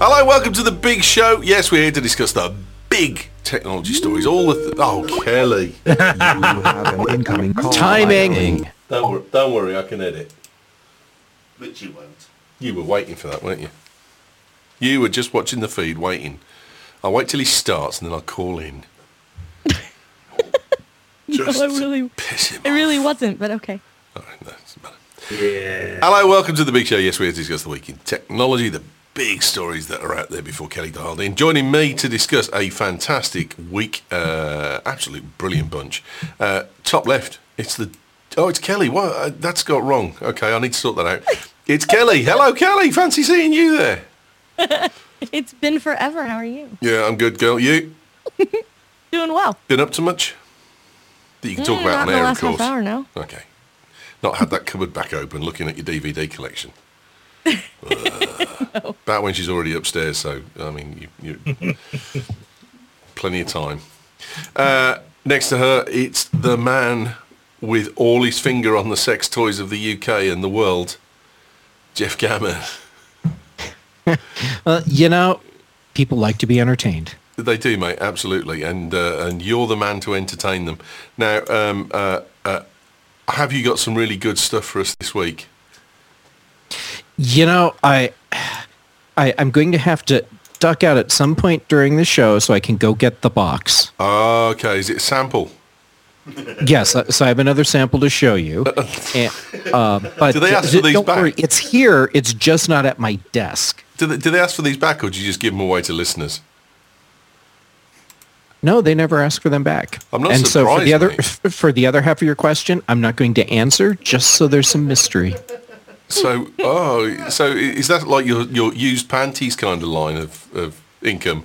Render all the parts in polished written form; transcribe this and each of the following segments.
Hello, welcome to the big show. Yes, we're here to discuss the big technology stories. All the oh, Kelly. You have an incoming call. Timing. Don't worry, I can edit. Which you won't. You were waiting for that, weren't you? You were just watching the feed, waiting. I'll wait till he starts and then I'll call in. Just piss him it really wasn't, but okay. off. All right, no, it doesn't matter. Yeah. Hello, welcome to the big show. Yes, we're here to discuss the week in technology, the big stories that are out there before Kelly dialed in. Joining me to discuss a fantastic week, absolute brilliant bunch. Top left, it's Kelly. What? That's got wrong. Okay, I need to sort that out. It's Kelly. Hello, Kelly. Fancy seeing you there. It's been forever. How are you? Yeah, I'm good, girl. You? Doing well. Been up to much? That you can talk about on Not in the air, of last course. half hour, no. Okay. Not had that cupboard back open looking at your DVD collection. No. About when she's already upstairs, so, I mean, you plenty of time. Next to her, it's the man with all his finger on the sex toys of the UK and the world, Jeff Gammon. People like to be entertained. They do, mate, absolutely, and you're the man to entertain them. Now, have you got some really good stuff for us this week? I'm going to have to duck out at some point during the show so I can go get the box. Okay, is it a sample? Yes, so I have another sample to show you. And, but Do they ask for these don't back? worry, it's here. It's just not at my desk. Do they ask for these back, or do you just give them away to listeners? No, they never ask for them back. I'm not and surprised, so for the other half of your question, I'm not going to answer just so there's some mystery. So is that like your used panties kind of line of income?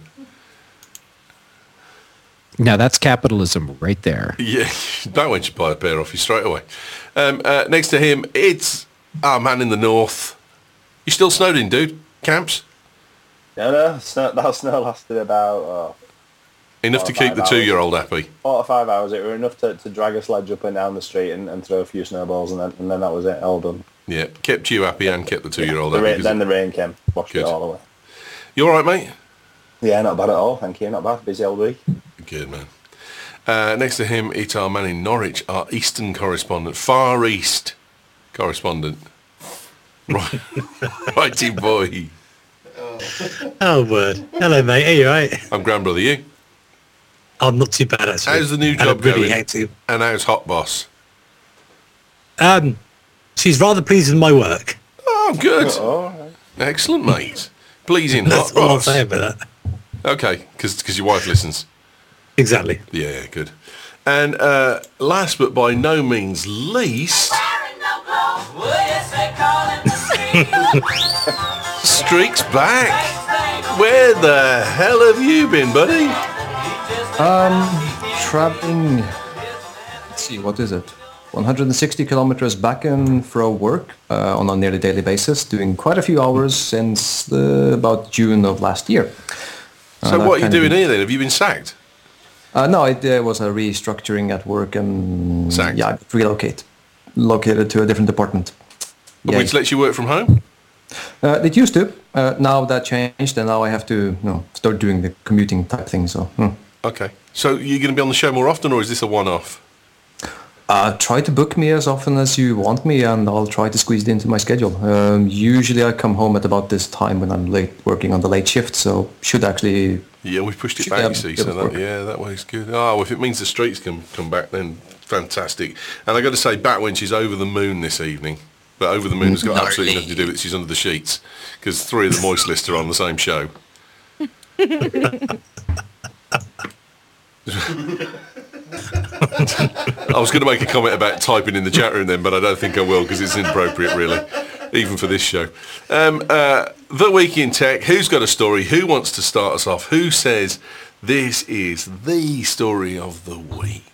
Now that's capitalism right there. Yeah, that one should buy a pair off you straight away. Next to him, it's our man in the north. You still snowed in, dude? Camps? No, that snow lasted about... Enough to keep the 2-year-old happy. 4 or 5 hours. It were enough to drag a sledge up and down the street and throw a few snowballs, and then that was it, all done. Yeah, kept you happy and kept the 2-year-old happy. Then the rain came, washed it all away. You all right, mate? Yeah, not bad at all, thank you. Not bad. Busy old week. Good, man. Next to him, it's our man in Norwich, our Eastern correspondent, Far East correspondent. Right, righty boy. Oh, word. Hello, mate. Are you all right? I'm grandbrother, you? I'm not too bad, actually. How's the new Had a job really going? hectic- And how's Hot Boss? She's rather pleased with my work. Oh, good. Oh, right. Excellent, mate. Pleasing That's Hot all I'll Boss. say about that. Okay, because your wife listens. Exactly. Yeah, good. And last but by no means least, Streak's back. Where the hell have you been, buddy? Traveling, let's see, what is it? 160 kilometers back and fro work on a nearly daily basis, doing quite a few hours since about June of last year. So what are you doing here then? Have you been sacked? No, it was a restructuring at work and Sacked. yeah, located to a different department. Yay. Which lets you work from home? It used to. Now that changed, and now I have to start doing the commuting type thing. So Okay. So you're going to be on the show more often, or is this a one-off? try to book me as often as you want me, and I'll try to squeeze it into my schedule. Usually I come home at about this time when I'm late working on the late shift, so should actually... Yeah, we pushed it back, you see, so that way's good. Oh, well, if it means the streets can come back, then fantastic. And I got to say, Batwin, she's over the moon this evening. But over the moon has got absolutely nothing to do with it. She's under the sheets, because 3 of the Moist List are on the same show. I was going to make a comment about typing in the chat room then, but I don't think I will, because it's inappropriate, really, even for this show. The Week in Tech. Who's got a story? Who wants to start us off? Who says this is the story of the week?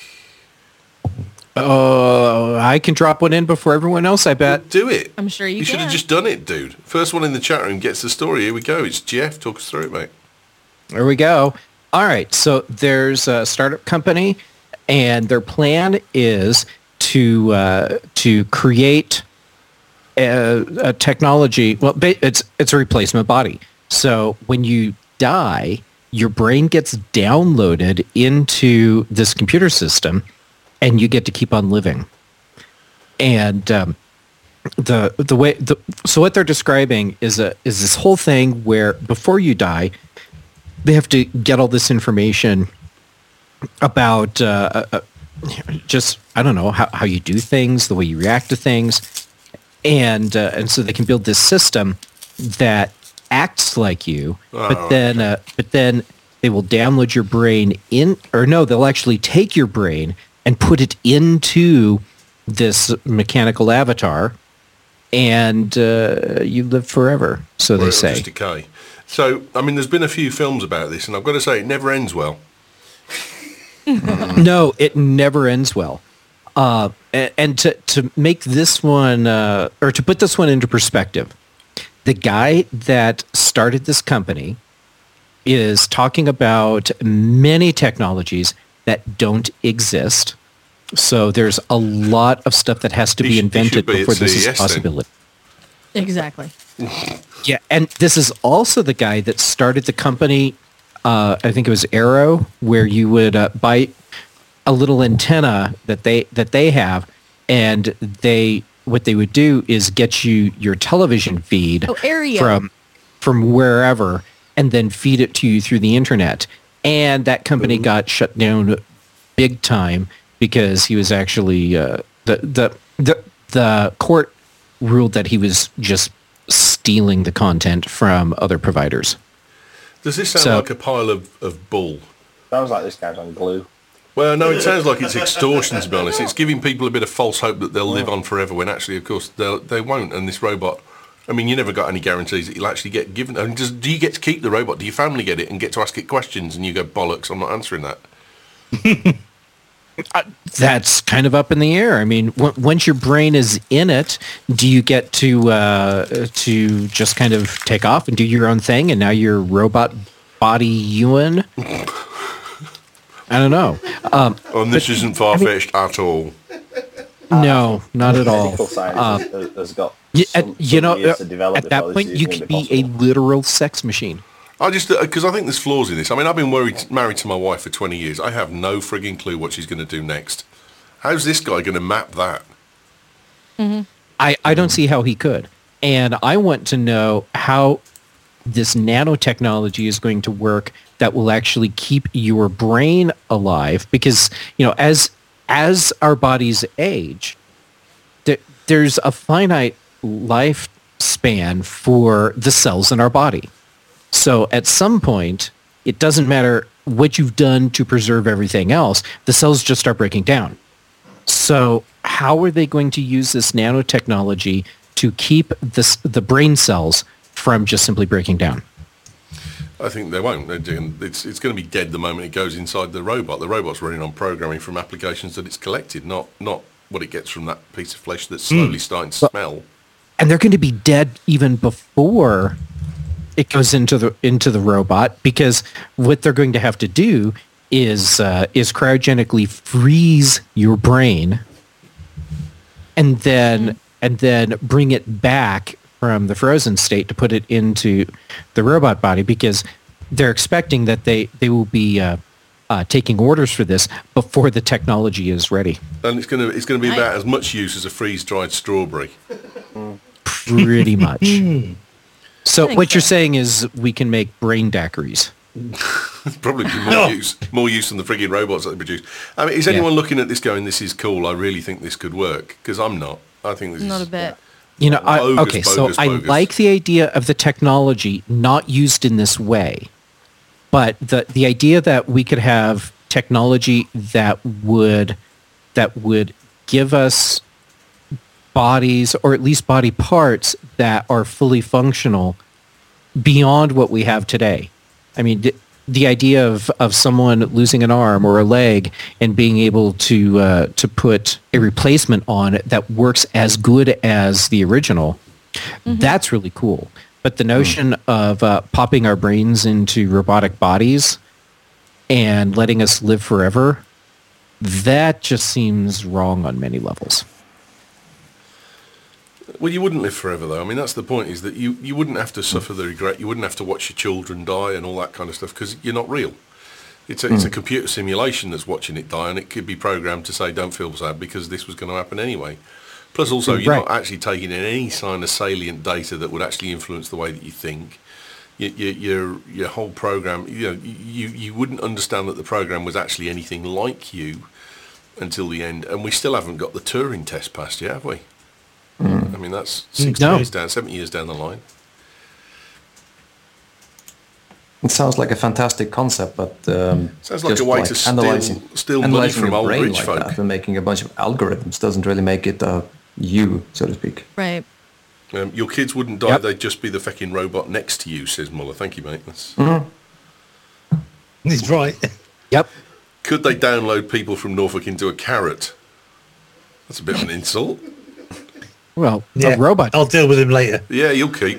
I can drop one in before everyone else, I bet. Do it. I'm sure you should have can. just done it, dude. First one in the chat room gets the story. Here we go. It's Jeff. Talk us through it, mate. There we go. All right. So there's a startup company, and their plan is to create a technology. Well, it's a replacement body. So when you die, your brain gets downloaded into this computer system, and you get to keep on living. And so what they're describing is this whole thing where before you die, they have to get all this information about just, I don't know, how you do things, the way you react to things, and so they can build this system that acts like you, but then they will download your brain they'll actually take your brain and put it into this mechanical avatar, and you live forever, so they say. Just decay. So, I mean, there's been a few films about this, and I've got to say, it never ends well. No, it never ends well. And to make this one, or to put this one into perspective, the guy that started this company is talking about many technologies that don't exist. So there's a lot of stuff that has to be invented before this is a possibility. Exactly. Yeah, and this is also the guy that started the company, I think it was Arrow, where you would buy a little antenna that they have, and what they would do is get you your television feed from wherever, and then feed it to you through the internet. And that company got shut down big time because he was actually the court ruled that he was just stealing the content from other providers. Does this sound like a pile of bull? Sounds like this guy's on glue. Well, no, it sounds like it's extortion, to be honest. It's giving people a bit of false hope that they'll live on forever when actually, of course, they won't. And this robot, I mean, you never got any guarantees that you'll actually get given. I mean, do you get to keep the robot? Do your family get it and get to ask it questions? And you go, bollocks, I'm not answering that. That's kind of up in the air. I mean, once your brain is in it, do you get to just kind of take off and do your own thing, and now you're robot body Ewan? I don't know. This isn't far-fetched at all. No, not at all. Medical science has got years to develop at that before point, this you is could gonna be a literal sex machine. I just, because I think there's flaws in this. I mean, I've been married to my wife for 20 years. I have no frigging clue what she's going to do next. How's this guy going to map that? Mm-hmm. I don't see how he could. And I want to know how this nanotechnology is going to work that will actually keep your brain alive, because, as our bodies age, there's a finite lifespan for the cells in our body. So at some point, it doesn't matter what you've done to preserve everything else, the cells just start breaking down. So how are they going to use this nanotechnology to keep the brain cells from just simply breaking down? I think they won't. It's going to be dead the moment it goes inside the robot. The robot's running on programming from applications that it's collected, not what it gets from that piece of flesh that's slowly starting to smell. And they're going to be dead even before it goes into the robot, because what they're going to have to do is cryogenically freeze your brain, and then bring it back from the frozen state to put it into the robot body, because they're expecting that they will be taking orders for this before the technology is ready. And it's going to be about as much use as a freeze-dried strawberry. Pretty much. So what you're saying is we can make brain daiquiris. Probably be more use than the frigging robots that they produce. I mean, is anyone looking at this going, this is cool, I really think this could work? Because I'm not. I think this is... Not a bit. bogus. I like the idea of the technology not used in this way, but the idea that we could have technology that would give us bodies, or at least body parts, that are fully functional beyond what we have today. I mean, the idea of someone losing an arm or a leg and being able to put a replacement on it that works as good as the original, that's really cool. But the notion of popping our brains into robotic bodies and letting us live forever, that just seems wrong on many levels. Well, you wouldn't live forever, though. I mean, that's the point, is that you wouldn't have to suffer the regret. You wouldn't have to watch your children die and all that kind of stuff, because you're not real. It's a computer simulation that's watching it die, and it could be programmed to say, don't feel sad, because this was going to happen anyway. Plus, also, you're not actually taking in any kind of salient data that would actually influence the way that you think. Your whole program, you wouldn't understand that the program was actually anything like you until the end. And we still haven't got the Turing test passed yet, have we? I mean, that's 7 years down the line. It sounds like a fantastic concept, but sounds like a way to steal money from old rich folk. That and making a bunch of algorithms doesn't really make it you, so to speak. Right. Your kids wouldn't die; they'd just be the fucking robot next to you, says Muller. Thank you, mate. He's right. Yep. Could they download people from Norfolk into a carrot? That's a bit of an insult. Well, a robot. I'll deal with him later. Yeah, you'll keep.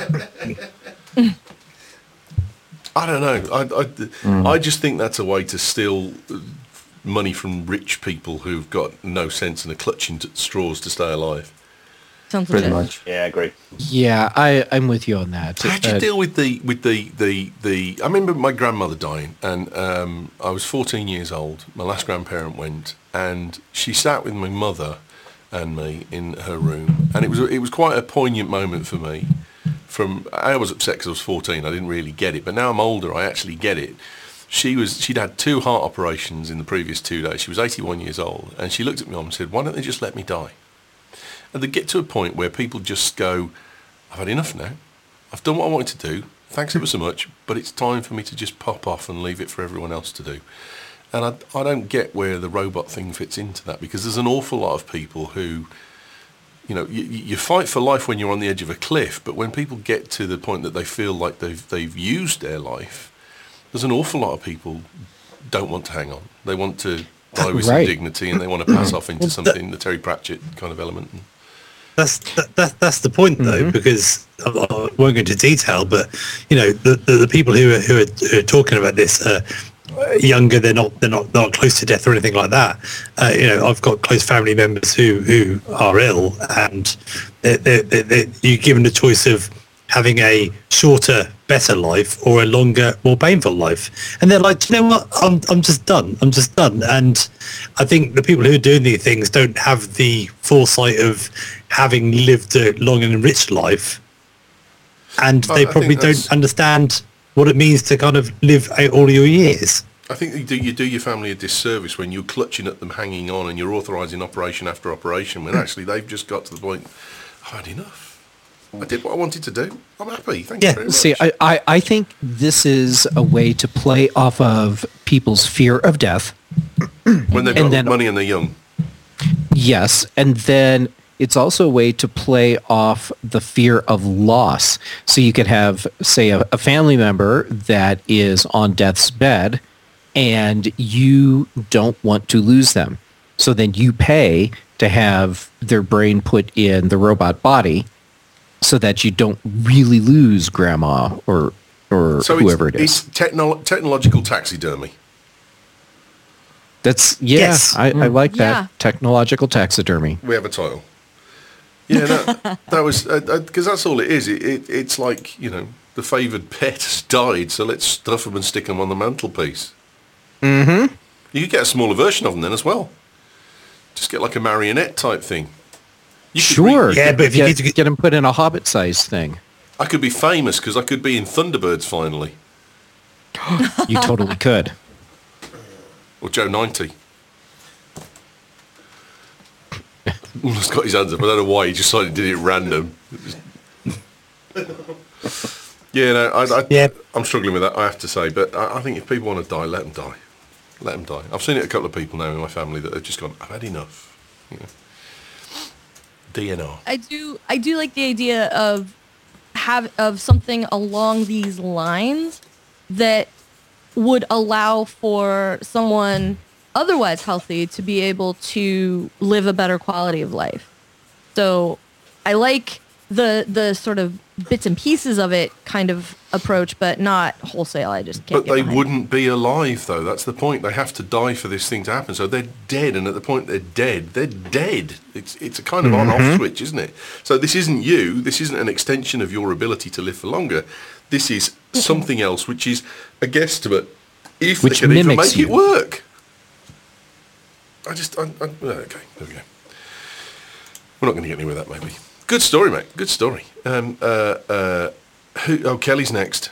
I don't know. I just think that's a way to steal money from rich people who've got no sense and are clutching at straws to stay alive. Sounds Pretty legit. much. Yeah, I agree. Yeah, I'm with you on that. How'd you deal with the? I remember my grandmother dying, and I was 14 years old. My last grandparent went, and she sat with my mother and me in her room, and it was quite a poignant moment for me. I was upset because I was 14. I didn't really get it, but now I'm older, I actually get it. She'd had 2 heart operations in the previous 2 days. She was 81 years old, and she looked at me and said, "Why don't they just let me die?" And they get to a point where people just go, "I've had enough now. I've done what I wanted to do. Thanks ever so much, but it's time for me to just pop off and leave it for everyone else to do." And I don't get where the robot thing fits into that, because there's an awful lot of people who, you fight for life when you're on the edge of a cliff, but when people get to the point that they feel like they've used their life, there's an awful lot of people don't want to hang on. They want to die with some dignity, and they want to pass off into something, the Terry Pratchett kind of element. That's the point, though, because I won't go into detail, but the people who are talking about this are younger. They're not close to death or anything like that. I've got close family members who are ill, and you're given a choice of having a shorter, better life or a longer, more painful life, and they're like, "Do you know what? I'm just done. And I think the people who are doing these things don't have the foresight of having lived a long and enriched life, and they probably don't understand what it means to kind of live out all your years. I think you do your family a disservice when you're clutching at them, hanging on, and you're authorising operation after operation, when actually they've just got to the point, I've had enough. I did what I wanted to do. I'm happy. Thank you very much. See, I think this is a way to play off of people's fear of death. When they've got money and they're young. Yes, and then it's also a way to play off the fear of loss. So you could have, say, a family member that is on death's bed, and you don't want to lose them. So then you pay to have their brain put in the robot body so that you don't really lose grandma or whoever it is. It's technological taxidermy. That's, I like that. Technological taxidermy. We have a title. Yeah, that was, because that's all it is. It's like, the favoured pet has died, so let's stuff them and stick them on the mantelpiece. Mm-hmm. You could get a smaller version of them then as well. Just get like a marionette type thing. Sure. But if you need to get them put in a Hobbit-sized thing. I could be famous because I could be in Thunderbirds finally. You totally could. Or Joe 90. He's got his hands up. I don't know why he just decided to do it random. I'm struggling with that, I have to say. But I think if people want to die, let them die. Let them die. I've seen it a couple of people now in my family that have just gone, I've had enough. DNR. I do like the idea of something along these lines that would allow for someone otherwise healthy to be able to live a better quality of life. So I like the sort of bits and pieces of it kind of approach, but not wholesale. I just can't. But get they behind it. wouldn't be alive, though. That's the point. They have to die for this thing to happen. So they're dead, and at the point they're dead. It's a kind of on-off switch, isn't it? So this isn't you. This isn't an extension of your ability to live for longer. This is something else, which is a guesstimate. If Which they can even mimics make it you. work. Okay, there we go. We're not going to get anywhere with that, maybe. Good story, mate. Good story. Kelly's next.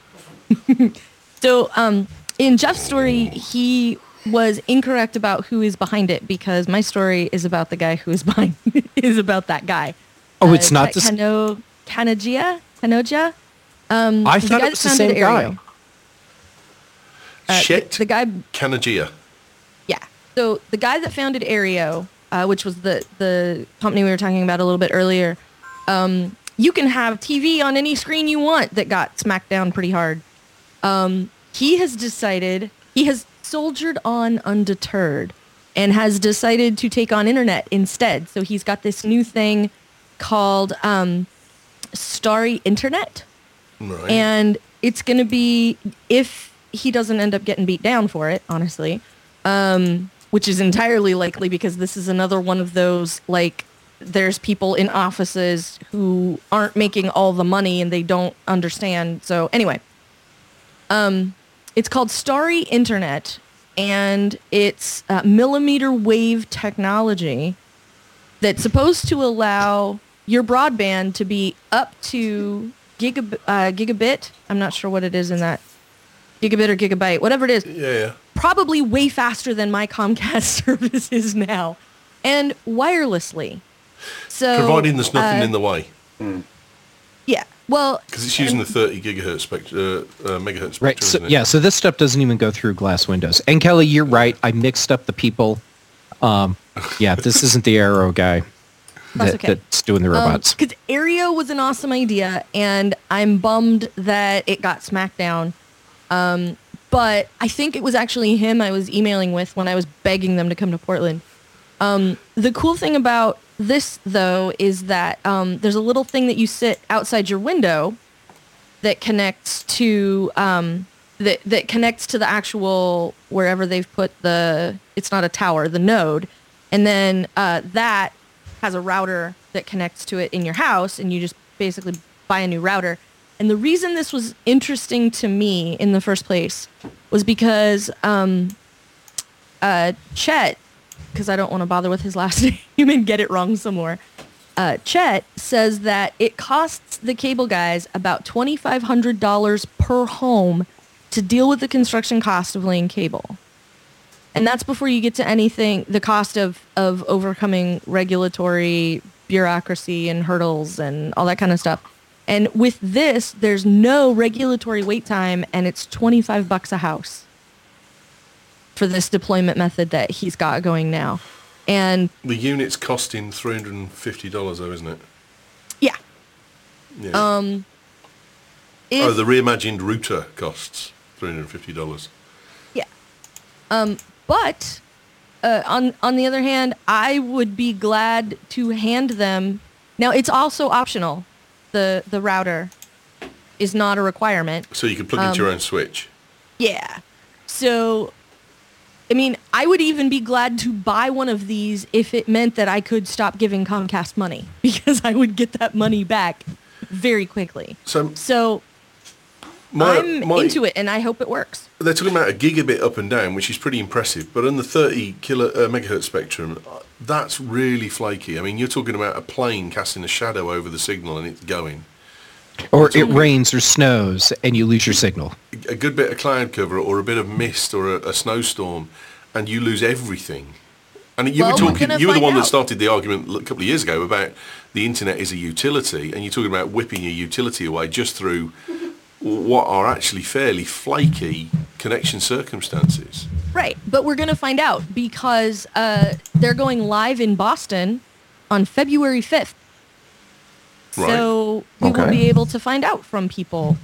So, in Jeff's story, he was incorrect about who is behind it because my story is about the guy who is behind is about that guy. Oh, it's not the Kanoja. I thought it was the same guy. Shit. The guy. Kanagia. Yeah. So the guy that founded Aereo, which was the company we were talking about a little bit earlier, you can have TV on any screen you want that got smacked down pretty hard. He has soldiered on undeterred and has decided to take on internet instead. So he's got this new thing called Starry Internet. Right. And it's going to be, if he doesn't end up getting beat down for it, honestly, which is entirely likely because this is another one of those, like, there's people in offices who aren't making all the money and they don't understand. So anyway, it's called Starry Internet, and it's millimeter wave technology that's supposed to allow your broadband to be up to gigabit. I'm not sure what it is in that. Gigabit or gigabyte, whatever it is. Yeah. Probably way faster than my Comcast service is now, and wirelessly. So Providing there's nothing in the way. Yeah. Well, Because it's using the 30 gigahertz megahertz spectrum, Right. So, isn't it? yeah. So this stuff doesn't even go through glass windows. And Kelly, you're right. I mixed up the people. Yeah, this isn't the Arrow guy that's doing the robots. Because Aereo was an awesome idea, and I'm bummed that it got smacked down. But I think it was actually him I was emailing with when I was begging them to come to Portland. The cool thing about this, though, is that there's a little thing that you sit outside your window that connects to that connects to the actual wherever they've put it's not a tower, the node, and then that has a router that connects to it in your house, and you just basically buy a new router. And the reason this was interesting to me in the first place was because Chet, because I don't want to bother with his last name and get it wrong some more, Chet says that it costs the cable guys about $2,500 per home to deal with the construction cost of laying cable. And that's before you get to anything, the cost of overcoming regulatory bureaucracy and hurdles and all that kind of stuff. And with this, there's no regulatory wait time, and it's $25 a house for this deployment method that he's got going now. And The unit's costing $350, though, isn't it? yeah, Yeah. The reimagined router costs $350. yeah. But on the other hand, I would be glad to hand them. Now, it's also optional. The router is not a requirement. So you could plug into your own switch. Yeah. So, I mean, I would even be glad to buy one of these if it meant that I could stop giving Comcast money, because I would get that money back very quickly. So I'm into it, and I hope it works. They're talking about a gigabit up and down, which is pretty impressive. But on the 30 megahertz spectrum, that's really flaky. I mean, you're talking about a plane casting a shadow over the signal and it's going. Or it rains or snows and you lose your signal. A good bit of cloud cover or a bit of mist or a snowstorm, and you lose everything. And you were the one that started the argument a couple of years ago about the internet is a utility, and you're talking about whipping your utility away just through what are actually fairly flaky connection circumstances. Right, but we're going to find out because they're going live in Boston on February 5th. Right. So we will be able to find out from people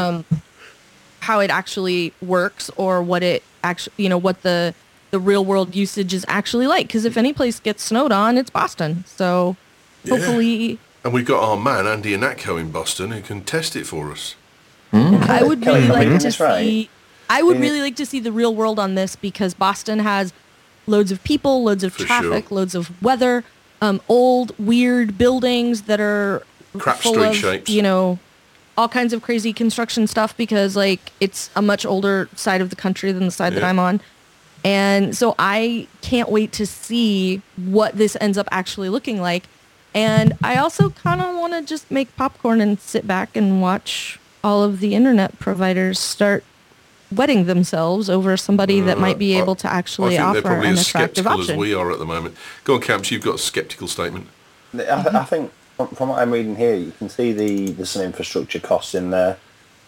how it actually works, or what it actually, what the real world usage is actually like. Because if any place gets snowed on, it's Boston. So hopefully And we've got our man, Andy Anatko in Boston, who can test it for us. I would Kelly, really am I like getting to this right? see. I would really like to see the real world on this because Boston has loads of people, loads of For traffic, sure. loads of weather, old weird buildings that are Crap full street of, shapes. you know, all kinds of crazy construction stuff because like it's a much older side of the country than the side that Yeah. I'm on. And so I can't wait to see what this ends up actually looking like. And I also kind of want to just make popcorn and sit back and watch all of the internet providers start wetting themselves over somebody that might be able to actually I think they're offer probably an as attractive sceptical option. as we are at the moment. Go on, Camps, you've got a sceptical statement. I think from what I'm reading here, you can see there's some infrastructure costs in there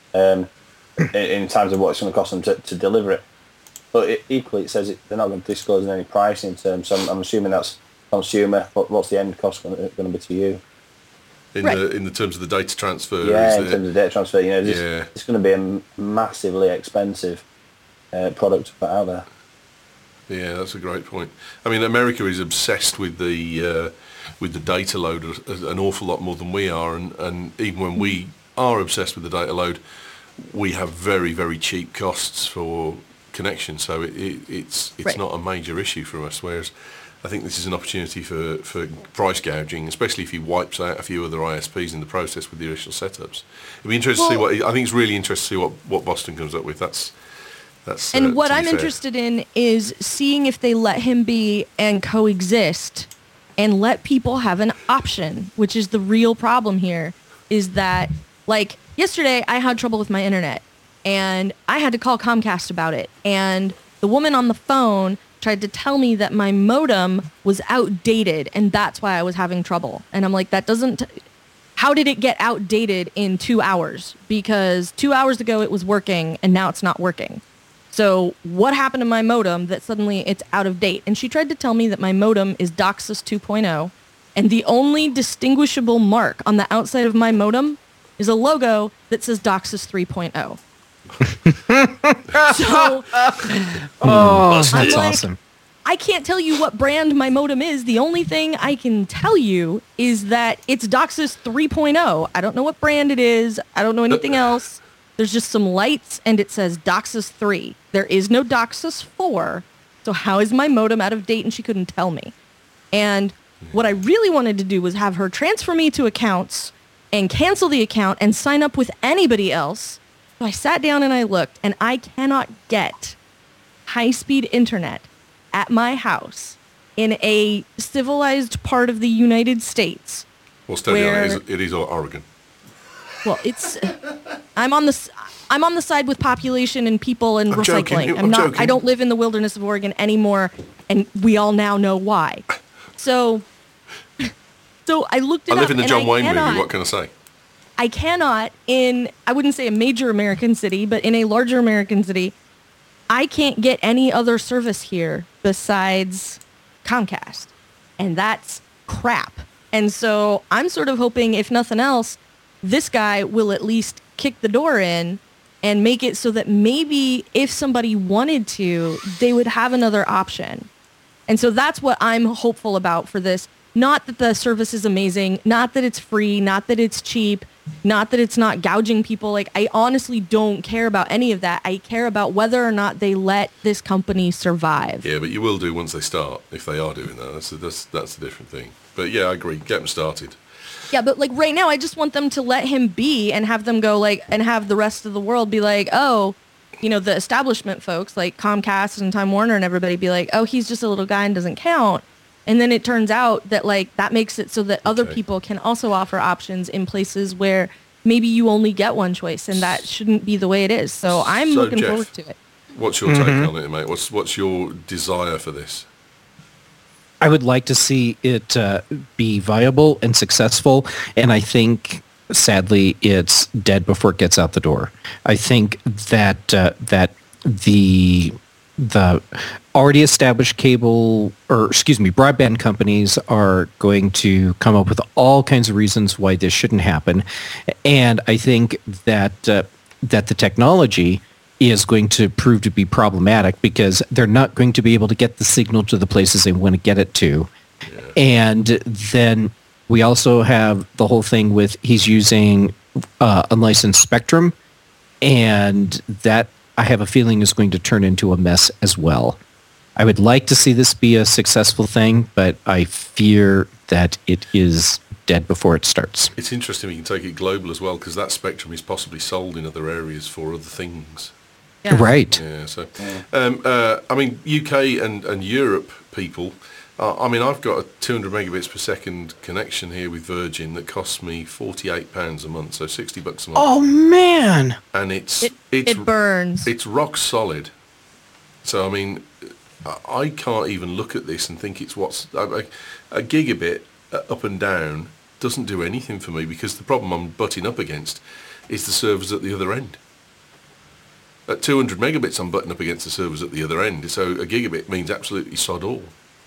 in terms of what it's going to cost them to deliver it. But equally, it says they're not going to disclose any price in terms. So I'm assuming that's consumer. What's the end cost going to be to you? In Right. the terms of the data transfer. Yeah, is in it? terms of data transfer, you know, Yeah. it's going to be a massively expensive product to put out there. Yeah, that's a great point. I mean, America is obsessed with the data load an awful lot more than we are, and even when we are obsessed with the data load, we have very, very cheap costs for connection. So it's Right. not a major issue for us. Whereas I think this is an opportunity for price gouging, especially if he wipes out a few other ISPs in the process with the initial setups. It'd be interesting to see what I think it's really interesting to see what Boston comes up with. That's And what to be I'm fair. interested in is seeing if they let him be and coexist and let people have an option, which is the real problem here, is that, like, yesterday I had trouble with my internet, and I had to call Comcast about it, and the woman on the phone tried to tell me that my modem was outdated, and that's why I was having trouble. And I'm like, that doesn't... How did it get outdated in 2 hours? Because 2 hours ago it was working, and now it's not working. So what happened to my modem that suddenly it's out of date? And she tried to tell me that my modem is DOCSIS 2.0, and the only distinguishable mark on the outside of my modem is a logo that says DOCSIS 3.0. So Oh, that's I'm like, awesome. I can't tell you what brand my modem is. The only thing I can tell you is that it's DOCSIS 3.0. I don't know what brand it is. I don't know anything else. There's just some lights, and it says DOCSIS 3. There is no DOCSIS 4. So how is my modem out of date? And she couldn't tell me. And what I really wanted to do was have her transfer me to accounts and cancel the account and sign up with anybody else. So I sat down and I looked, and I cannot get high-speed internet at my house in a civilized part of the United States. Well, steady on where- it is Oregon. Well, it's I'm on the side with population and people and I'm joking. recycling. I'm not. joking. I don't live in the wilderness of Oregon anymore, and we all now know why. So I looked it I up. live in the and John I Wayne cannot, movie. What can I say? I cannot I wouldn't say a major American city, but in a larger American city, I can't get any other service here besides Comcast. And that's crap. And so I'm sort of hoping, if nothing else, this guy will at least kick the door in and make it so that maybe if somebody wanted to, they would have another option. And so that's what I'm hopeful about for this. Not that the service is amazing, not that it's free, not that it's cheap, not that it's not gouging people. Like, I honestly don't care about any of that. I care about whether or not they let this company survive. Yeah, but you will do once they start, if they are doing that. That's a different thing. But yeah, I agree. Get them started. Yeah, but like right now, I just want them to let him be and have them go like, and have the rest of the world be like, oh, you know, the establishment folks like Comcast and Time Warner and everybody be like, oh, he's just a little guy and doesn't count. And then it turns out that like that makes it so that other Okay. people can also offer options in places where maybe you only get one choice, and that shouldn't be the way it is. So I'm So, looking Jeff, forward to it. What's your take on it, mate? What's your desire for this? I would like to see it be viable and successful, and I think, sadly, it's dead before it gets out the door. I think that that the already established broadband companies are going to come up with all kinds of reasons why this shouldn't happen, and I think that that the technology is going to prove to be problematic because they're not going to be able to get the signal to the places they want to get it to. And then We also have the whole thing with he's using unlicensed spectrum, and that I have a feeling is going to turn into a mess as well. I would like to see this be a successful thing, but I fear that it is dead before it starts. It's interesting we can take it global as well, because that spectrum is possibly sold in other areas for other things. Yeah. Right. Yeah, so, I mean, UK and Europe people, I mean, I've got a 200 megabits per second connection here with Virgin that costs me £48 a month, so $60 a month. Oh, man. And it burns. It's rock solid. So, I mean, I can't even look at this and think it's a gigabit up and down doesn't do anything for me, because the problem I'm butting up against is the servers at the other end. At 200 megabits, I'm butting up against the servers at the other end, so a gigabit means absolutely sod all.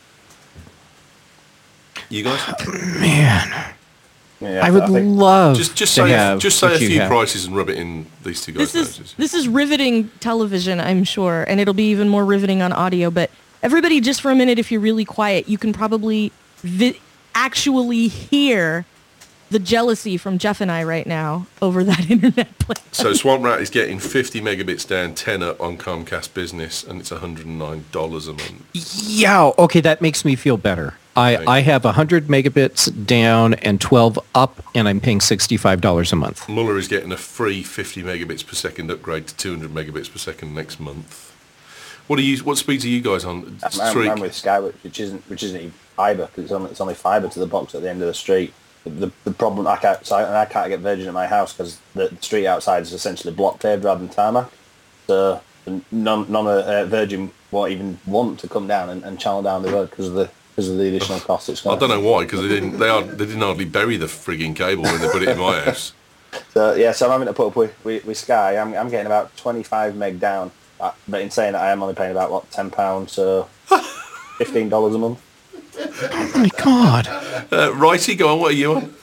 You guys? Man. Yeah, I would love Just to say have a what you few have. prices and rub it in these two guys' noses. This is riveting television, I'm sure, and it'll be even more riveting on audio. But everybody, just for a minute, if you're really quiet, you can probably actually hear the jealousy from Jeff and I right now over that internet plan. So Swamp Rat is getting 50 megabits down, 10 up on Comcast Business, and it's $109 a month. Yeah, okay, that makes me feel better. I have 100 megabits down and 12 up, and I'm paying $65 a month. Muller is getting a free 50 megabits per second upgrade to 200 megabits per second next month. What speeds are you guys on? I'm with Sky, which isn't even fibre, because it's only fibre to the box at the end of the street. The problem, I can't get Virgin at my house because the street outside is essentially block paved rather than tarmac. So none of Virgin won't even want to come down and channel down the road because of the additional cost it's going I don't know why, because they didn't hardly bury the frigging cable when they put it in my house. So I'm having to put up with Sky. I'm getting about 25 meg down, but in saying that, I am only paying about £10, so $15 a month. Oh my God. Righty, go on, what are you on?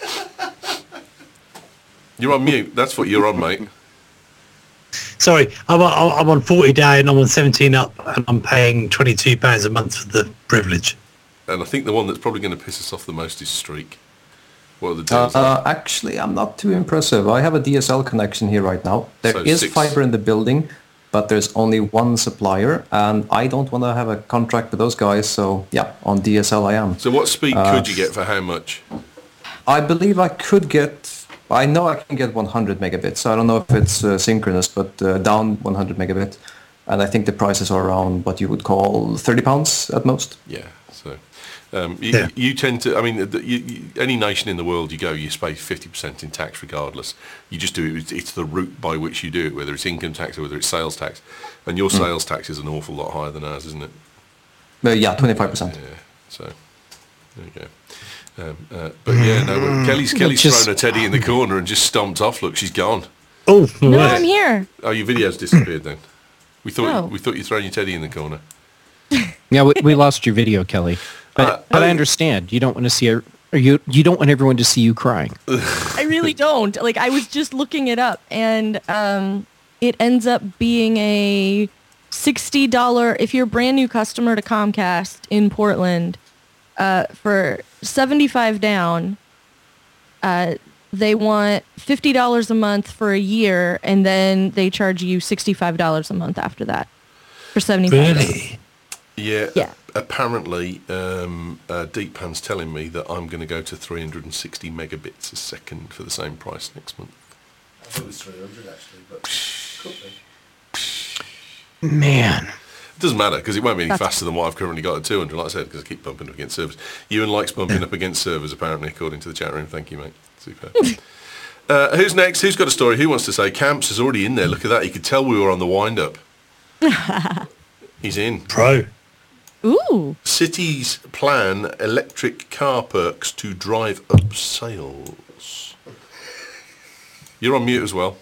You're on mute, that's what you're on, mate. Sorry, I'm on 40 down, I'm on 17 up, and I'm paying £22 a month for the privilege. And I think the one that's probably going to piss us off the most is Streak. What are the deals? Actually, I'm not too impressive. I have a DSL connection here right now. There is fiber in the building, but there's only one supplier, and I don't want to have a contract with those guys, so yeah, on DSL I am. So what speed could you get for how much? I believe I could get, I know I can get 100 megabits, so I don't know if it's synchronous, but down 100 megabit, and I think the prices are around what you would call £30 at most. Yeah, so... You tend to, I mean, any nation in the world you go, you pay 50% in tax regardless. You just do it, it's the route by which you do it, whether it's income tax or whether it's sales tax. And your sales tax is an awful lot higher than ours, isn't it? Yeah, 25%. Yeah, so there you go. But yeah, no, Kelly's thrown her teddy in the corner and just stomped off. Look, she's gone. Oh, No, right. I'm here. Oh, your video's disappeared then. We thought Oh. you'd thrown your teddy in the corner. Yeah, we lost your video, Kelly. But I understand. You don't want to see you don't want everyone to see you crying. I really don't. Like, I was just looking it up, and it ends up being a $60 if you're a brand new customer to Comcast in Portland, for 75 down. They want $50 a month for a year, and then they charge you $65 a month after that for 75. Really? Yeah. Yeah. Apparently, Deeppan's telling me that I'm going to go to 360 megabits a second for the same price next month. I thought it was 300 actually, but could be. Man. It doesn't matter, because it won't be any faster than what I've currently got at 200, like I said, because I keep bumping up against servers. Ewan likes bumping up against servers, apparently, according to the chat room. Thank you, mate. Super. Who's next? Who's got a story? Who wants to say? Camps is already in there. Look at that. You could tell we were on the wind-up. He's in. Pro. Ooh. Cities plan electric car perks to drive up sales. You're on mute as well.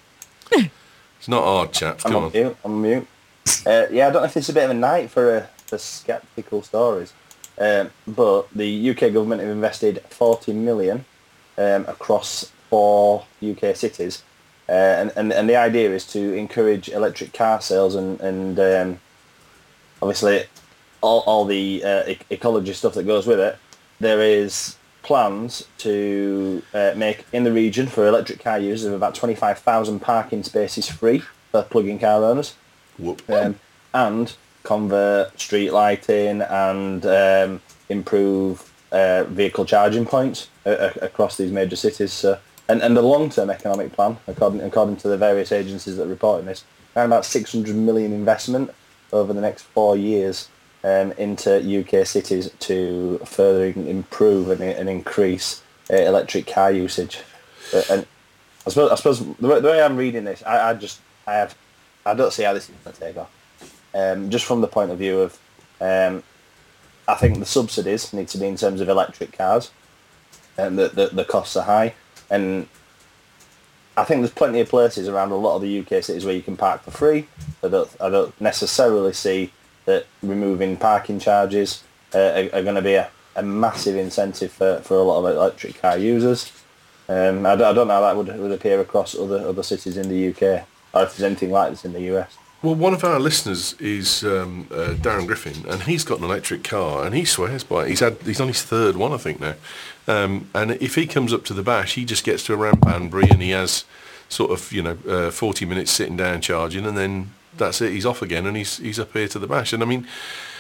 It's not hard, chaps. Come on. I'm on mute. Yeah, I don't know if this is a bit of a night for sceptical stories, but the UK government have invested 40 million across 4 UK cities, and the idea is to encourage electric car sales and obviously all the ecology stuff that goes with it. There is plans to make in the region for electric car users about 25,000 parking spaces free for plug-in car owners. Whoop. And convert street lighting and improve vehicle charging points across these major cities. So, and the long-term economic plan, according to the various agencies that are reporting this, around about 600 million investment over the next 4 years into UK cities to further improve and increase electric car usage. And I suppose the way I'm reading this, I don't see how this is going to take off. Just from the point of view of, I think the subsidies need to be in terms of electric cars, and the costs are high. And I think there's plenty of places around a lot of the UK cities where you can park for free. I don't necessarily see that removing parking charges are going to be a massive incentive for a lot of electric car users. I don't know how that would appear across other cities in the UK, or if there's anything like this in the US. Well, one of our listeners is Darren Griffin, and he's got an electric car, and he swears by it. He's on his third one, I think, now. And if he comes up to the Bash, he just gets to around Banbury, and he has sort of 40 minutes sitting down charging, and then that's it. He's off again, and he's up here to the Bash. And I mean,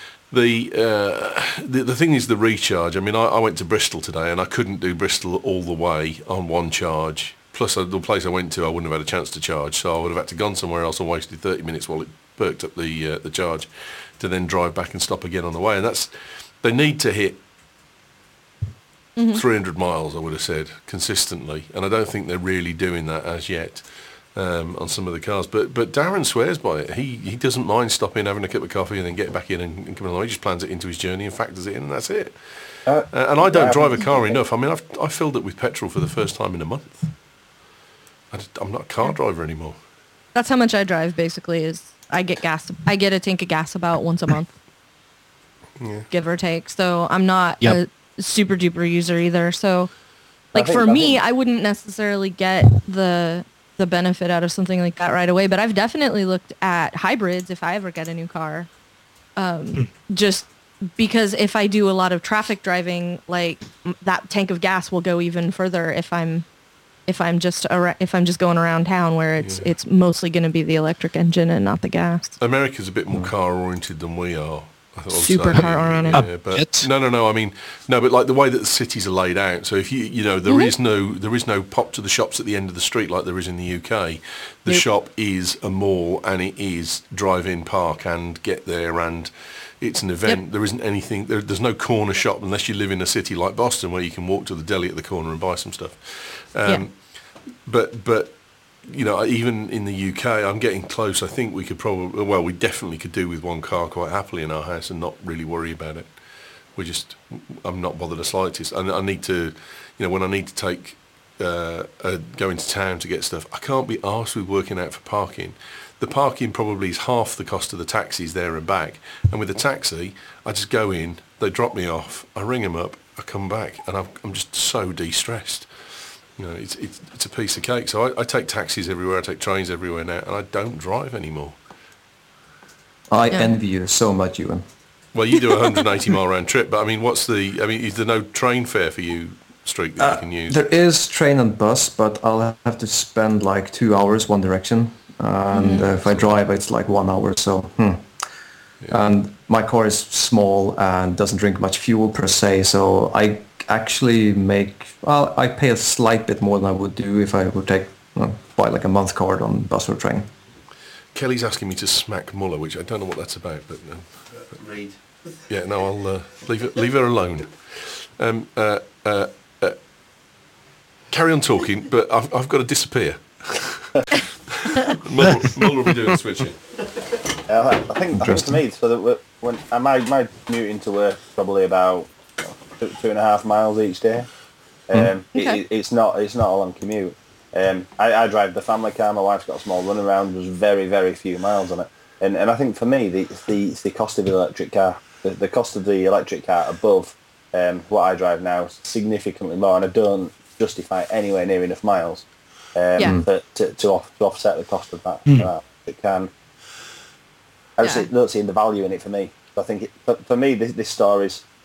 the thing is the recharge. I mean, I went to Bristol today, and I couldn't do Bristol all the way on one charge. Plus, the place I went to, I wouldn't have had a chance to charge, so I would have had to gone somewhere else and wasted 30 minutes while it perked up the charge, to then drive back and stop again on the way. And they need to hit 300 miles, I would have said, consistently, and I don't think they're really doing that as yet on some of the cars. But Darren swears by it. He doesn't mind stopping, having a cup of coffee, and then get back in and coming along. He just plans it into his journey and factors it in, and that's it. And I don't drive a car enough. I mean, I filled it with petrol for the first time in a month. I'm not a car driver anymore. That's how much I drive, basically, is I get a tank of gas about once a month, give or take. So I'm not a super duper user either. So like for me, I wouldn't necessarily get the benefit out of something like that right away. But I've definitely looked at hybrids if I ever get a new car. Just because if I do a lot of traffic driving, like that tank of gas will go even further if I'm just going around town, where it's mostly going to be the electric engine and not the gas. America's a bit more car oriented than we are. Super car oriented. Yeah, but no. I mean, no, but like the way that the cities are laid out. So if there is no pop to the shops at the end of the street like there is in the UK. The shop is a mall, and it is drive-in, park, and get there, and it's an event. There isn't anything. There's no corner shop unless you live in a city like Boston, where you can walk to the deli at the corner and buy some stuff. But even in the UK, I'm getting close. I think we definitely could do with one car quite happily in our house and not really worry about it. I'm not bothered the slightest. I need to, when I need to take go into town to get stuff, I can't be arsed with working out for parking. The parking probably is half the cost of the taxis there and back. And with a taxi, I just go in, they drop me off, I ring them up, I come back, and I'm just so de-stressed. It's a piece of cake. So I take taxis everywhere, I take trains everywhere now, and I don't drive anymore. I envy you so much, Ewan. Well, you do a 180 mile round trip, but I mean, is there no train fare for you, Streak, that you can use? There is train and bus, but I'll have to spend like 2 hours one direction, and if I drive, it's like 1 hour. So, and my car is small and doesn't drink much fuel per se, so I actually I pay a slight bit more than I would do if I would buy like a month card on bus or train. Kelly's asking me to smack Muller, which I don't know what that's about, but Read. Yeah, no, I'll leave her alone. Carry on talking, but I've got to disappear. Muller will be doing the switching. I think for me, so that when my commuting to work probably about 2.5 miles each day. It's not a long commute. I drive the family car. My wife's got a small runaround. There's very, very few miles on it. And I think for me, it's the cost of the electric car. The cost of the electric car above what I drive now is significantly more, and I don't justify anywhere near enough miles to offset the cost of that. It can. I don't see the value in it for me. I think for me, this story's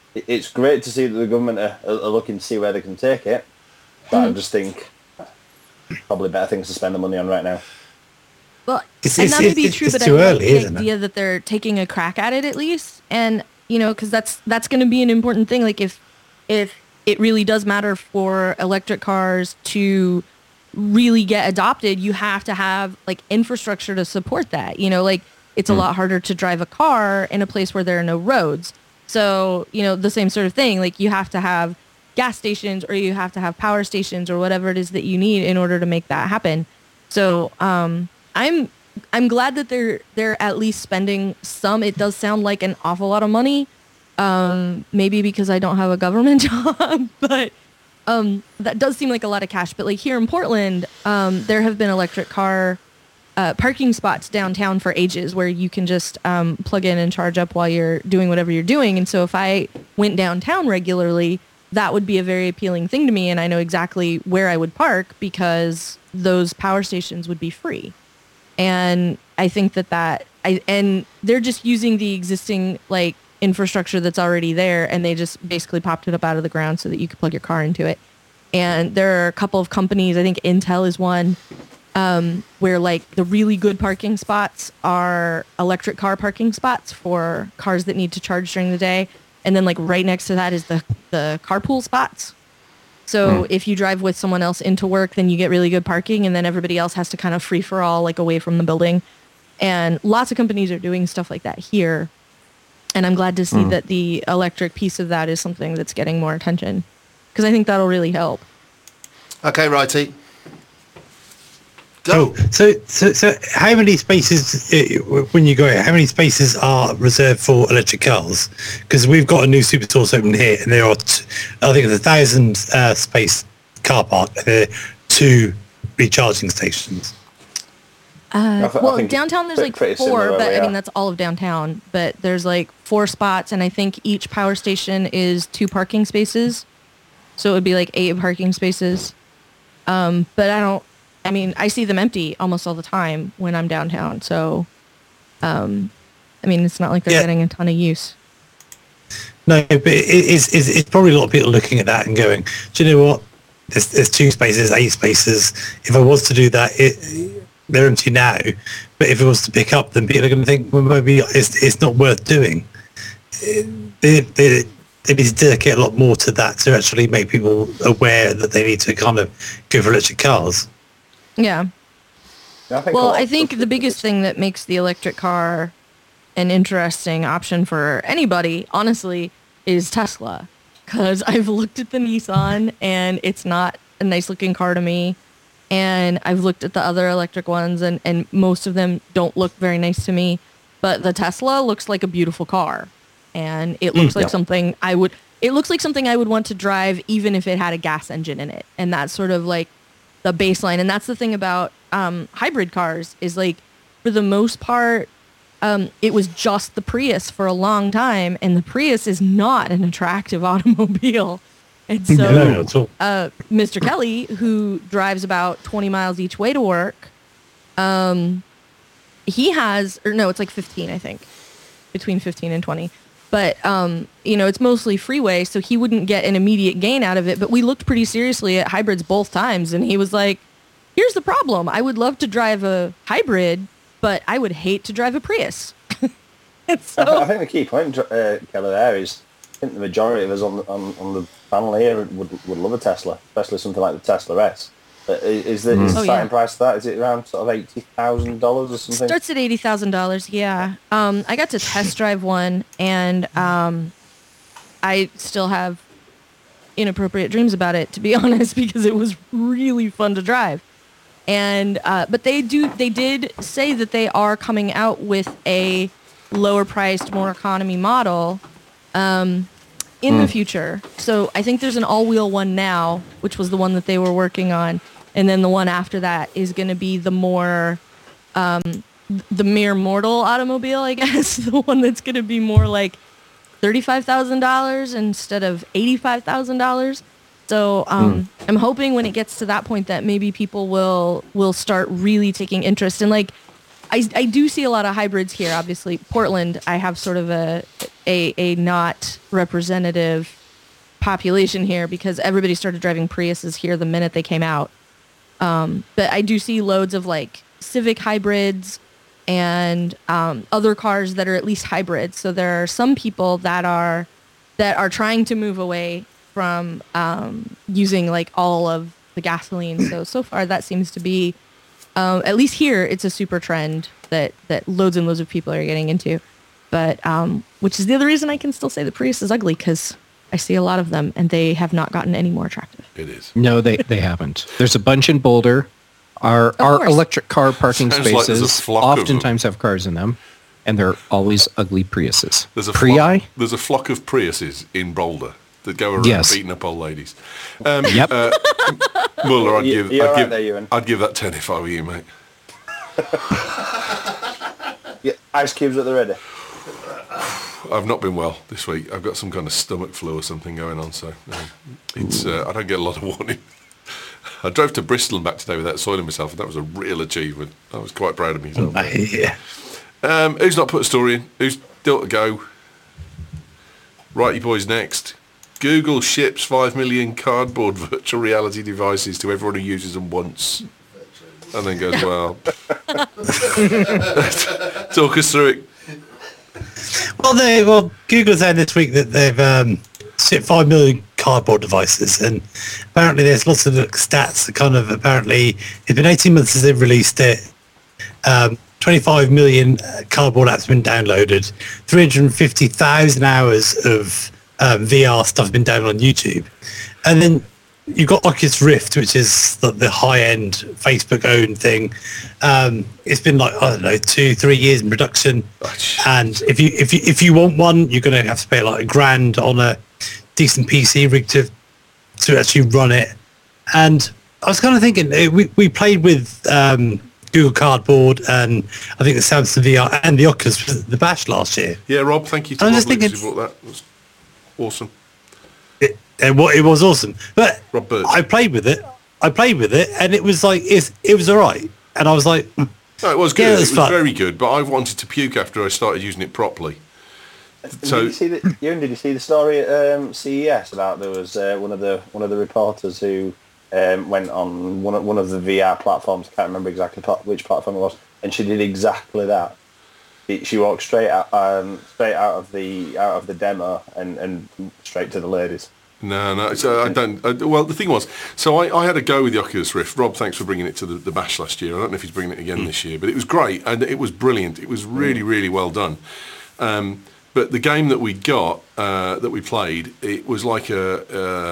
it's great to see that the government are looking to see where they can take it. But I just think probably better things to spend the money on right now. Well, It's- and that may be it's true, but I too like early, the isn't it? idea that they're taking a crack at it at least, and because that's going to be an important thing. Like if it really does matter for electric cars to really get adopted, you have to have like infrastructure to support that. Like it's a lot harder to drive a car in a place where there are no roads. So the same sort of thing. Like you have to have gas stations, or you have to have power stations, or whatever it is that you need in order to make that happen. So I'm glad that they're at least spending some. It does sound like an awful lot of money, maybe because I don't have a government job, but that does seem like a lot of cash. But like here in Portland, there have been electric car parking spots downtown for ages where you can just plug in and charge up while you're doing whatever you're doing. And so if I went downtown regularly, that would be a very appealing thing to me, and I know exactly where I would park because those power stations would be free. And I think and they're just using the existing like infrastructure that's already there, and they just basically popped it up out of the ground so that you could plug your car into it. And there are a couple of companies, I think Intel is one, where like the really good parking spots are electric car parking spots for cars that need to charge during the day. And then like right next to that is the carpool spots. So if you drive with someone else into work, then you get really good parking, and then everybody else has to kind of free for all, like away from the building. And lots of companies are doing stuff like that here. And I'm glad to see that the electric piece of that is something that's getting more attention, because I think that'll really help. Okay, righty. Go. Oh, so how many spaces, when you go out, how many spaces are reserved for electric cars? Because we've got a new superstore open here, and there are, I think, 1,000 space car park, and there are 2 recharging stations. I Well, think downtown there's like pretty 4, similar but where I we mean are. that's all of downtown. But there's like 4 spots, and I think each power station is 2 parking spaces, so it would be like 8 parking spaces. But I see them empty almost all the time when I'm downtown. So, it's not like they're getting a ton of use. No, but it's probably a lot of people looking at that and going, do you know what? There's 2 spaces, 8 spaces. If I was to do that, they're empty now. But if it was to pick up, then people are going to think, well, maybe it's not worth doing. They need to dedicate a lot more to that to actually make people aware that they need to kind of go for electric cars. Yeah. I I think the biggest thing that makes the electric car an interesting option for anybody, honestly, is Tesla. Because I've looked at the Nissan, and it's not a nice looking car to me. And I've looked at the other electric ones, and most of them don't look very nice to me. But the Tesla looks like a beautiful car. And it looks like something I would want to drive even if it had a gas engine in it. And that's sort of like the baseline. And that's the thing about hybrid cars is like, for the most part, it was just the Prius for a long time, and the Prius is not an attractive automobile. And so No, not at all. Mr. Kelly, who drives about 20 miles each way to work, he has, or no, it's like 15, I think, between 15 and 20. But, it's mostly freeway, so he wouldn't get an immediate gain out of it. But we looked pretty seriously at hybrids both times, and he was like, here's the problem. I would love to drive a hybrid, but I would hate to drive a Prius. And so, I think the key point, Kelly, there is I think the majority of us on the panel here would love a Tesla, especially something like the Tesla S. Is the starting price of that, is it around sort of $80,000 or something? Starts at $80,000, yeah. I got to test drive one, and I still have inappropriate dreams about it, to be honest, because it was really fun to drive. And but they did say that they are coming out with a lower priced, more economy model in the future. So I think there's an all-wheel one now, which was the one that they were working on. And then the one after that is going to be the more, the mere mortal automobile, I guess. The one that's going to be more like $35,000 instead of $85,000. So I'm hoping when it gets to that point that maybe people will start really taking interest. And like, I do see a lot of hybrids here. Obviously, Portland, I have sort of a a not representative population here because everybody started driving Priuses here the minute they came out. But I do see loads of like Civic hybrids and other cars that are at least hybrids. So there are some people that are trying to move away from using like all of the gasoline. So far that seems to be, at least here, it's a super trend that loads and loads of people are getting into. But which is the other reason I can still say the Prius is ugly, because I see a lot of them and they have not gotten any more attractive. It is. No, they haven't. There's a bunch in Boulder. Our electric car parking Sounds like there's a spaces flock of them. oftentimes have cars in them, and they're always ugly Priuses. There's a flock of Priuses in Boulder that go around beating up old ladies. Yep. Muller, I'd give that 10 if I were you, mate. Yeah, ice cubes at the ready. I've not been well this week. I've got some kind of stomach flu or something going on, so it's I don't get a lot of warning. I drove to Bristol and back today without soiling myself, and that was a real achievement. I was quite proud of myself. Yeah. Who's not put a story in? Who's still to go? Righty boys next. Google ships 5 million cardboard virtual reality devices to everyone who uses them once. And then goes, well... Talk us through it. Well, Google saying this week that they've shipped 5 million cardboard devices, and apparently there's lots of stats that kind of apparently it's been 18 months since they've released it. 25 million cardboard apps have been downloaded. 350,000 hours of VR stuff has been downloaded on YouTube, and then you've got Oculus Rift, which is the high-end Facebook-owned thing. It's been like, I don't know, 2-3 years in production, and if you want one, you're going to have to pay like $1,000 on a decent PC rig to actually run it. And I was kind of thinking, we played with Google Cardboard and I think the Samsung VR and the Oculus, the Bash last year. Yeah, Rob, thank you to Rob Lucas who brought that. It was awesome. It was awesome, but Rob Birch. I played with it, and it was like it was all right, and I was like, no, it was good. Yeah, it was fun. very good, but I wanted to puke after I started using it properly. So, did you see the story at CES about there was one of the reporters who went on one of the VR platforms? I can't remember exactly which platform it was, and she did exactly that. She walked straight out of the demo and straight to the ladies. No. So I don't. Well, the thing was, so I had a go with the Oculus Rift. Rob, thanks for bringing it to the Bash last year. I don't know if he's bringing it again this year, but it was great and it was brilliant. It was really, really well done. But the game that we got, that we played, it was like you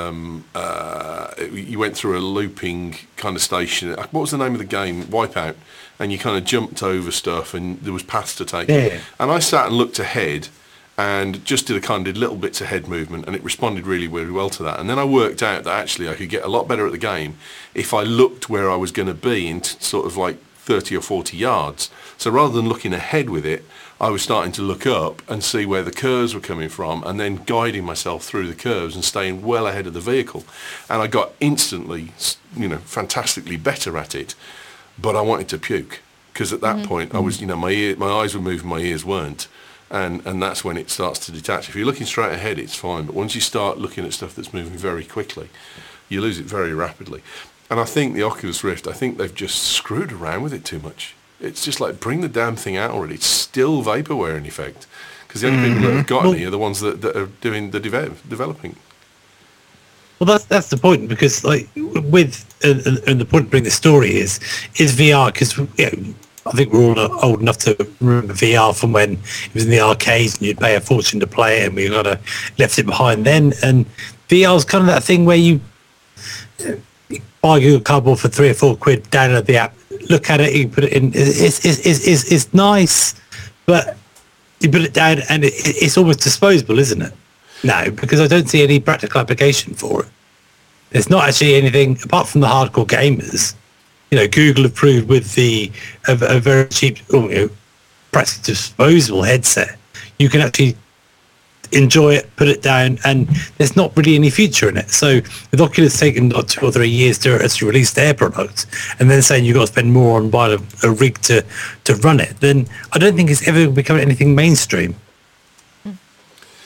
went through a looping kind of station. What was the name of the game? Wipeout. And you kind of jumped over stuff and there was paths to take. Yeah. And I sat and looked ahead and just did little bits of head movement, and it responded really, really well to that. And then I worked out that actually I could get a lot better at the game if I looked where I was going to be in sort of like 30 or 40 yards. So rather than looking ahead with it, I was starting to look up and see where the curves were coming from and then guiding myself through the curves and staying well ahead of the vehicle. And I got instantly, fantastically better at it, but I wanted to puke because at that point I was, my eyes were moving, my ears weren't. And that's when it starts to detach. If you're looking straight ahead, it's fine. But once you start looking at stuff that's moving very quickly, you lose it very rapidly. And I think the Oculus Rift, they've just screwed around with it too much. It's just like, bring the damn thing out already. It's still vaporware in effect. Because the only people that have got any are the ones that are doing the developing. Well, that's the point, because like with and the point of bringing the story is VR, because I think we're all old enough to remember VR from when it was in the arcades and you'd pay a fortune to play it, and we kind of left it behind then. And VR is kind of that thing where you buy Google Cardboard for £3 or £4, download the app, look at it, you put it in. It's nice, but you put it down and it's almost disposable, isn't it? No, because I don't see any practical application for it. There's not actually anything apart from the hardcore gamers. Google have proved with a very cheap, practically disposable headset, you can actually enjoy it, put it down, and there's not really any future in it. So with Oculus taking 2 or 3 years to actually release their product, and then saying you've got to spend more on buying a rig to run it, then I don't think it's ever become anything mainstream.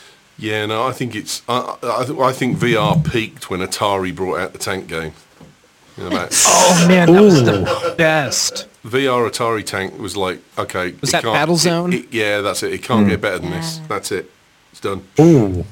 Yeah, no, I think it's. I think VR peaked when Atari brought out the tank game. You know, Oh man, that was the best. VR Atari tank was like, okay. Was that Battlezone? Yeah, that's it. It can't get better than this. That's it. It's done. Ooh.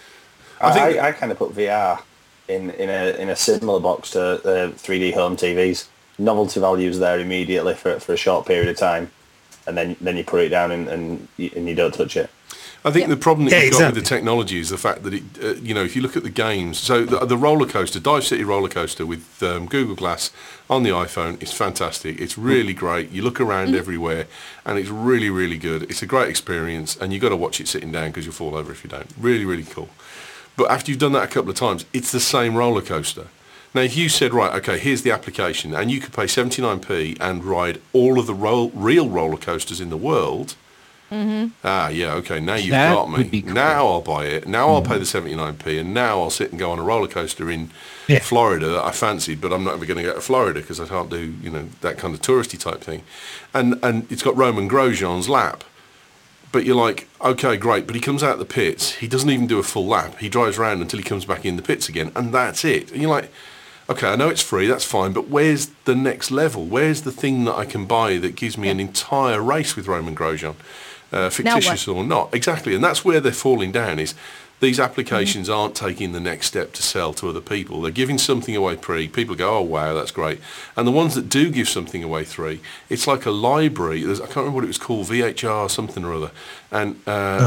I kind of put VR in a similar box to 3D home TVs. Novelty values there immediately for a short period of time, and then you put it down and you don't touch it. I think the problem that you've got exactly. with the technology is the fact that it, if you look at the games, so the roller coaster, Dive City roller coaster with Google Glass on the iPhone is fantastic. It's really great. You look around everywhere, and it's really, really good. It's a great experience, and you've got to watch it sitting down because you'll fall over if you don't. Really, really cool. But after you've done that a couple of times, it's the same roller coaster. Now, if you said, right, okay, here's the application, and you could pay 79p and ride all of the real roller coasters in the world. Yeah, okay, now you've That got me. would be cool. Now I'll buy it. Now I'll pay the 79p, and now I'll sit and go on a roller coaster in Yeah. Florida that I fancied, but I'm not ever going to go to Florida because I can't do, that kind of touristy type thing. And it's got Roman Grosjean's lap. But you're like, okay, great, but he comes out the pits, he doesn't even do a full lap. He drives around until he comes back in the pits again, and that's it. And you're like, okay, I know it's free, that's fine, but where's the next level? Where's the thing that I can buy that gives me an entire race with Roman Grosjean? Fictitious or not. Exactly, and that's where they're falling down, is these applications aren't taking the next step to sell to other people. They're giving something away free. People go, oh, wow, that's great. And the ones that do give something away free, it's like a library. I can't remember what it was called, VHR something or other. And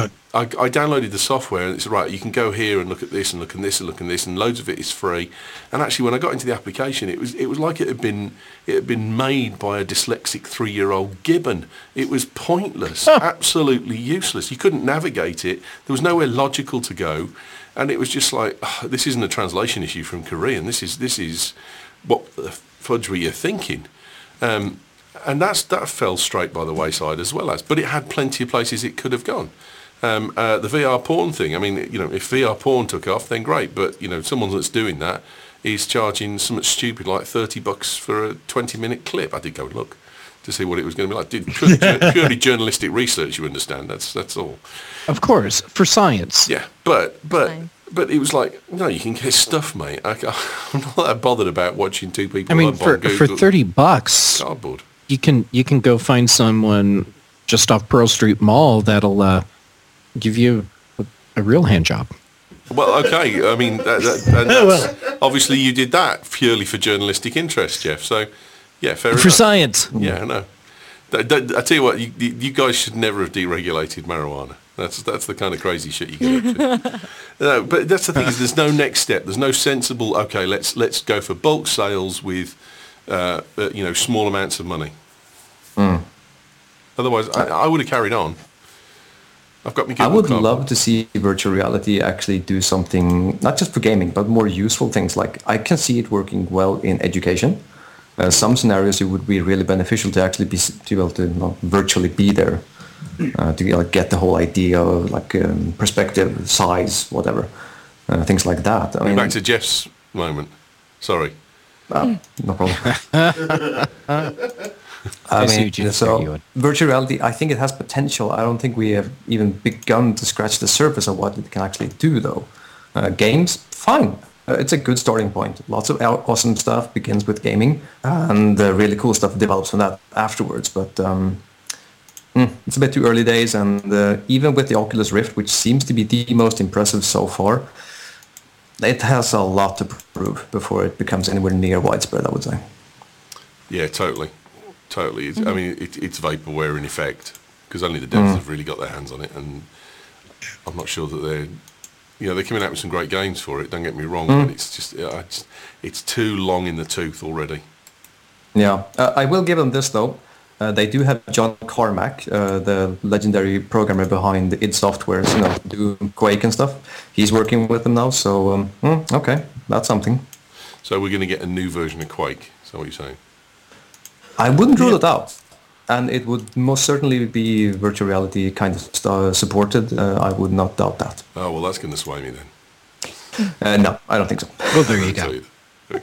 I downloaded the software, and it's right, you can go here and look at this and look at this and look at this, and loads of it is free. And actually, when I got into the application, it was like it had been made by a dyslexic 3-year-old gibbon. It was pointless, absolutely useless. You couldn't navigate it. There was nowhere logical to go, and it was just like, this isn't a translation issue from Korean. This is what the fudge were you thinking? And that fell straight by the wayside as well as. But it had plenty of places it could have gone. The VR porn thing, I mean, if VR porn took off, then great. But, someone that's doing that is charging something stupid like $30 for a 20-minute clip. I did go and look to see what it was going to be like. Did purely journalistic research, you understand. That's all. Of course, for science. Yeah, but Fine. it was like, no, you can get stuff, mate. I'm not that bothered about watching two people. I mean, up on for Google $30, cardboard. you can go find someone just off Pearl Street Mall that'll give you a real hand job. Well, okay. I mean, that's, obviously you did that purely for journalistic interest, Jeff. So, yeah, fair enough. For science. Yeah, I know. I tell you what, you guys should never have deregulated marijuana. That's the kind of crazy shit you get up to. No, but that's the thing is, there's no next step. There's no sensible. Okay, let's go for bulk sales with, small amounts of money. Otherwise, I would have carried on. I've got me. I would love to see virtual reality actually do something, not just for gaming, but more useful things. Like, I can see it working well in education. Some scenarios it would be really beneficial to actually be able to virtually be there, to get the whole idea of perspective, size, whatever, things like that. I mean, back to Jeff's moment. Sorry. No problem. I see what you're so doing. virtual reality, I think it has potential. I don't think we have even begun to scratch the surface of what it can actually do, though. Games, fine. It's a good starting point. Lots of awesome stuff begins with gaming, and really cool stuff develops from that afterwards. But it's a bit too early days, and even with the Oculus Rift, which seems to be the most impressive so far, it has a lot to prove before it becomes anywhere near widespread, I would say. Yeah, totally. I mean, it's vaporware in effect, because only the devs have really got their hands on it, and I'm not sure that they're coming out with some great games for it. Don't get me wrong, but it's just it's too long in the tooth already. Yeah, I will give them this though. They do have John Carmack, the legendary programmer behind id Software, do Quake and stuff. He's working with them now, so okay, that's something. So we're going to get a new version of Quake. Is that what you're saying? I wouldn't rule it out, and it would most certainly be virtual reality kind of supported. I would not doubt that. Oh, well, that's going to sway me then. No, I don't think so. Well, there you go. There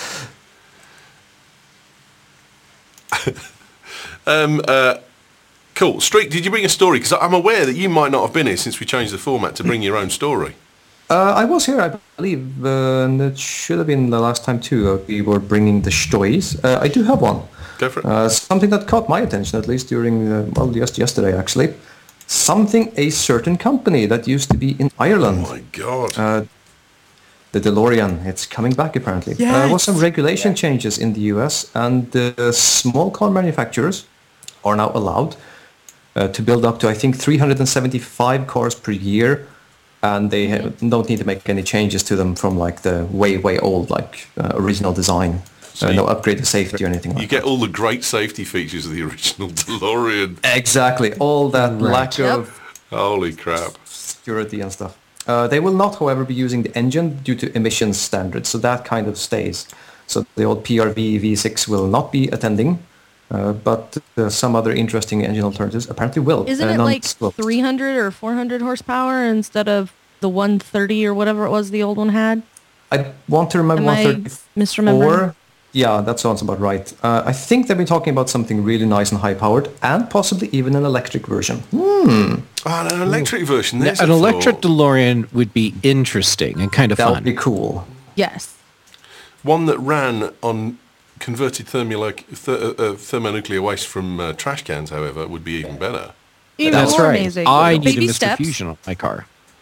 we go. Cool. Streak, did you bring a story? Because I'm aware that you might not have been here since we changed the format to bring your own story. I was here, I believe, and it should have been the last time too. We were bringing the stories. I do have one. Go for it. Something that caught my attention, at least during, just yesterday, actually. Something a certain company that used to be in Ireland. Oh my God. The DeLorean, it's coming back apparently. Yes. There was some regulation changes in the US, and small car manufacturers are now allowed to build up to, I think, 375 cars per year, and they don't need to make any changes to them from like the way old, like original design. No upgrade to safety or anything like You that. get all the great safety features of the original DeLorean. Exactly, all that lack of Holy crap. security and stuff. They will not, however, be using the engine due to emissions standards, so that kind of stays. So the old PRV V6 will not be attending, but some other interesting engine alternatives apparently will. Isn't it like non-disclosed. 300 or 400 horsepower instead of the 130 or whatever it was the old one had? I want to remember Am I 134. misremembering? Yeah, that sounds about right. I think they've been talking about something really nice and high-powered, and possibly even an electric version. Oh, an electric version. There's An a electric thought. DeLorean would be interesting and kind of That would fun. be cool. Yes. One that ran on converted thermonuclear waste from trash cans, however, would be even better. Even That's more right. amazing. I need Baby a Mr. steps. Fusion on my car.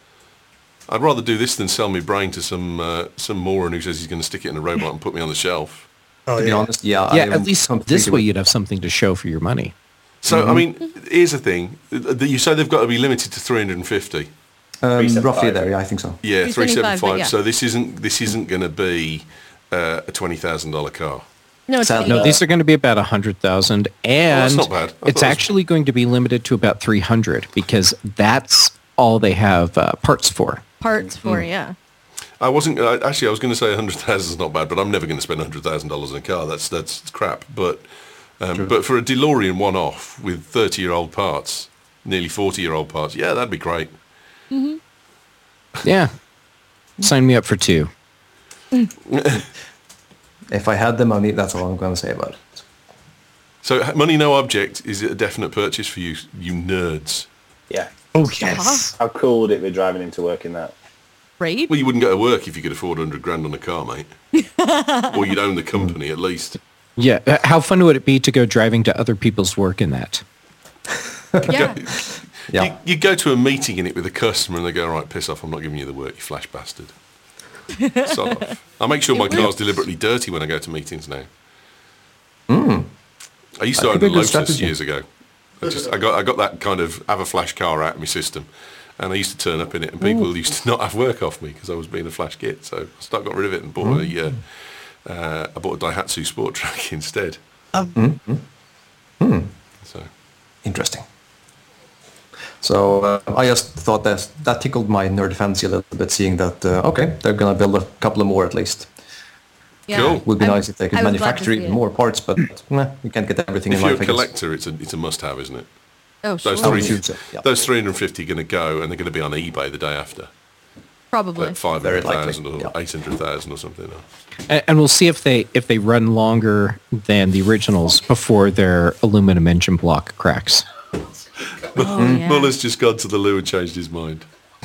I'd rather do this than sell my brain to some moron who says he's going to stick it in a robot and put me on the shelf. Oh, To be yeah. honest, yeah. Yeah, I at least completely this way you'd have something to show for your money. So, I mean, here's the thing. You say they've got to be limited to 350. roughly 375. there, yeah, I think so. Yeah, 375, 375. but yeah. So this isn't going to be a $20,000 car. No, it's Sadly. No, eight. these are going to be about 100,000, and not bad. I thought it's it was- actually going to be limited to about 300 because that's all they have parts for. parts for, yeah. I wasn't actually. I was going to say 100,000 is not bad, but I'm never going to spend $100,000 on a car. That's crap. But for a DeLorean one-off with 30-year-old parts, nearly 40-year-old parts, yeah, that'd be great. Yeah. Sign me up for 2. If I had the money, that's all I'm going to say about it. So money no object is it a definite purchase for you nerds? Yeah. Oh, yes. How cool would it be driving into work in that? Right? Well, you wouldn't go to work if you could afford 100 grand on a car, mate. Or you'd own the company at least. Yeah. How fun would it be to go driving to other people's work in that? Yeah. Yeah. You go to a meeting in it with a customer and they go, right, piss off, I'm not giving you the work, you flash bastard. Sod off. I make sure my car's deliberately dirty when I go to meetings now. I used to That own could be a a good Lotus strategy. years ago. I got that kind of have a flash car out of my system. And I used to turn up in it and people used to not have work off me because I was being a flash git. So I got rid of it and bought I bought a Daihatsu Sport Track instead. So Interesting. So I just thought that tickled my nerd fancy a little bit, seeing that, okay, they're going to build a couple of more at least. Yeah. Cool. Would be nice if they could I was glad to manufacture see even it. more parts, but you can't get everything if in you're a life, I guess. collector, it's a must-have, isn't it? Oh, sure. Those I would three, assume so, yeah. those 350 are going to go, and they're going to be on eBay the day after. Probably. At Very 500,000 likely, or yeah. 800,000 or something. And we'll see if they run longer than the originals before their aluminum engine block cracks. Oh, yeah. Muller's just gone to the loo and changed his mind.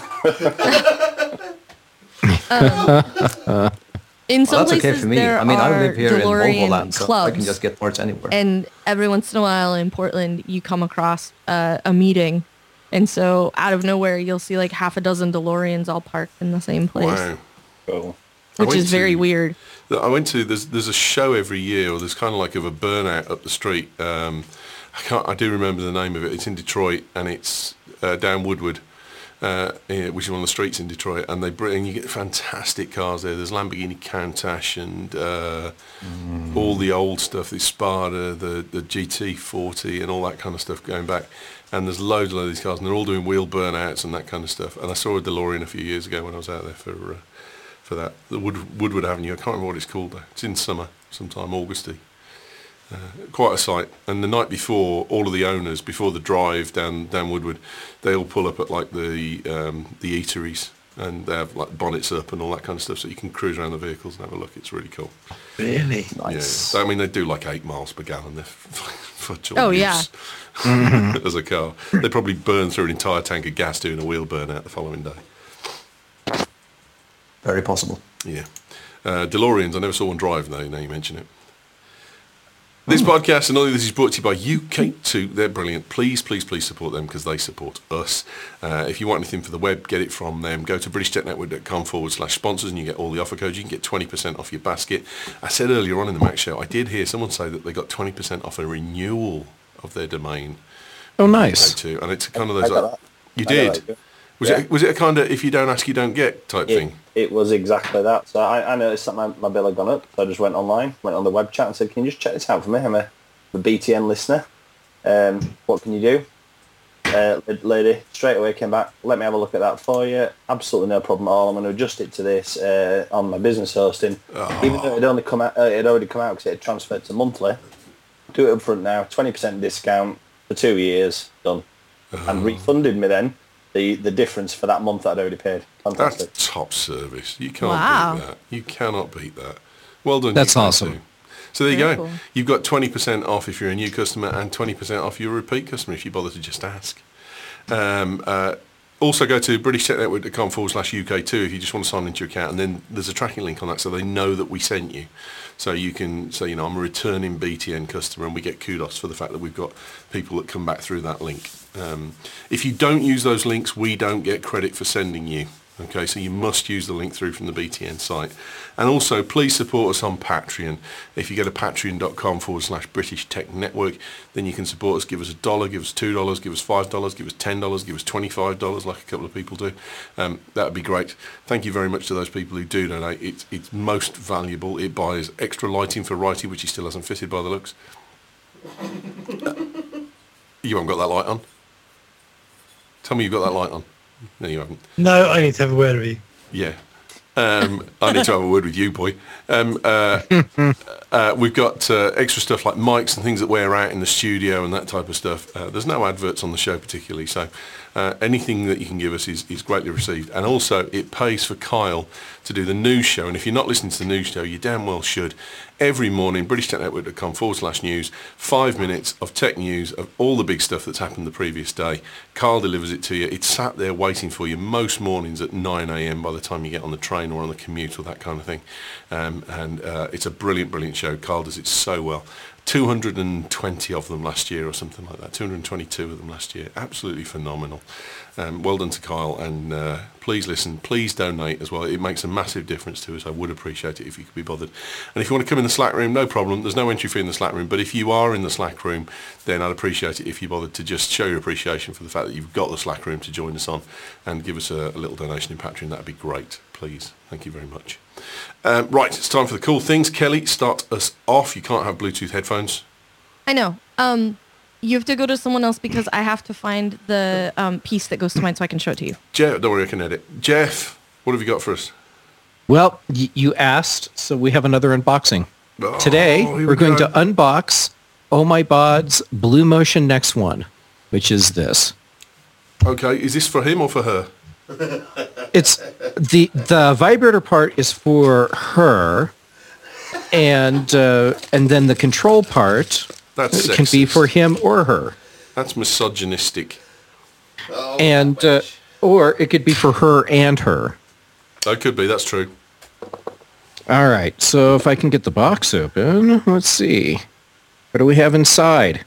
In some Well, that's okay places for me. there I mean, I are live here in DeLorean Volvo land, so clubs. I can just get parts anywhere. And every once in a while in Portland, you come across a meeting. And so out of nowhere, you'll see like half a dozen DeLoreans all parked in the same place, Wow. Cool. I which went is very to- weird. I went to there's a show every year, or there's kind of like of a burnout up the street. I do remember the name of it. It's in Detroit, and it's down Woodward, which is one of the streets in Detroit. And you get fantastic cars there. There's Lamborghini Countach and all the old stuff, the Spada, the GT40, and all that kind of stuff going back. And there's loads of these cars, and they're all doing wheel burnouts and that kind of stuff. And I saw a DeLorean a few years ago when I was out there for that. The Woodward Avenue. I can't remember what it's called though. It's in summer, sometime Augusty. Quite a sight. And the night before, all of the owners, before the drive down Woodward, they all pull up at like the eateries And they have like bonnets up and all that kind of stuff, so you can cruise around the vehicles and have a look. It's really cool. Really? Nice. Yeah. I mean, they do like 8 miles per gallon. They're for Oh, yeah. use as a car. They probably burn through an entire tank of gas doing a wheel burnout the following day. Very possible. Yeah. DeLoreans, I never saw one drive, though, now you mention it. This podcast and all of this is brought to you by UK2. They're brilliant. Please, please, please support them because they support us. If you want anything for the web, get it from them. Go to BritishTechNetwork.com/sponsors and you get all the offer codes. You can get 20% off your basket. I said earlier on in the Mac Show, I did hear someone say that they got 20% off a renewal of their domain. Oh, nice. UK2. And it's kind of I those got like, that. you I got did? that. Was Yeah. it a kind of if you don't ask, you don't get type thing? It was exactly that. So I noticed that my bill had gone up. So I just went online, went on the web chat and said, can you just check this out for me? I'm a BTN listener. What can you do? Lady straight away came back, let me have a look at that for you. Absolutely no problem at all. I'm going to adjust it to this on my business hosting. Even though it only come out, it already come out because it had transferred to monthly. Do it up front now, 20% discount for 2 years, done. And refunded me then the difference for that month that I'd already paid. Fantastic. That's top service. You can't Wow. beat that. You cannot beat that. Well done. That's UK2. awesome. So there you Very go. cool. You've got 20% off if you're a new customer and 20% off your repeat customer if you bother to just ask. Also go to BritishTechNetwork.com/UK2 if you just want to sign into your account, and then there's a tracking link on that so they know that we sent you. So you can say, I'm a returning BTN customer, and we get kudos for the fact that we've got people that come back through that link. If you don't use those links, we don't get credit for sending you. Okay, so you must use the link through from the BTN site. And also, please support us on Patreon. If you go to patreon.com/British Tech Network, then you can support us. Give us $1, give us $2, give us $5, give us $10, give us $25, like a couple of people do. That would be great. Thank you very much to those people who do donate. It's most valuable. It buys extra lighting for Righty, which he still hasn't fitted by the looks. You haven't got that light on? Tell me you've got that light on. No, you haven't. No, I need to have a word with you. Yeah. I need to have a word with you, boy. We've got extra stuff like mics and things that wear out in the studio and that type of stuff. There's no adverts on the show particularly, so anything that you can give us is greatly received. And also, it pays for Kyle to do the news show. And if you're not listening to the news show, you damn well should. Every morning, BritishTechNetwork.com/news, 5 minutes of tech news of all the big stuff that's happened the previous day. Kyle delivers it to you. It's sat there waiting for you most mornings at 9 a.m. by the time you get on the train or on the commute or that kind of thing. It's a brilliant, brilliant show. Kyle does it so well. 220 of them last year or something like that. 222 of them last year. Absolutely phenomenal. Well done to Kyle, and please listen, please donate as well. It makes a massive difference to us. I would appreciate it if you could be bothered. And if you want to come in the Slack room, no problem. There's no entry fee in the Slack room, but if you are in the Slack room, then I'd appreciate it if you bothered to just show your appreciation for the fact that you've got the Slack room to join us on and give us a little donation in Patreon. That'd be great, please. Thank you very much. Right, it's time for the cool things. Kelly, start us off. You can't have Bluetooth headphones. I know. You have to go to someone else because I have to find the piece that goes to mine so I can show it to you. Jeff, don't worry, I can edit. Jeff, what have you got for us? Well, you asked, so we have another unboxing. Oh, Today, here we we're going go. to unbox Oh My Bod's Blue Motion Next One, which is this. Okay, is this for him or for her? It's the vibrator part is for her, and then the control part That's can be sexist. for him or her, That's misogynistic. and or it could be for her and her. That could be, that's true. All right, so if I can get the box open, let's see. What do we have inside?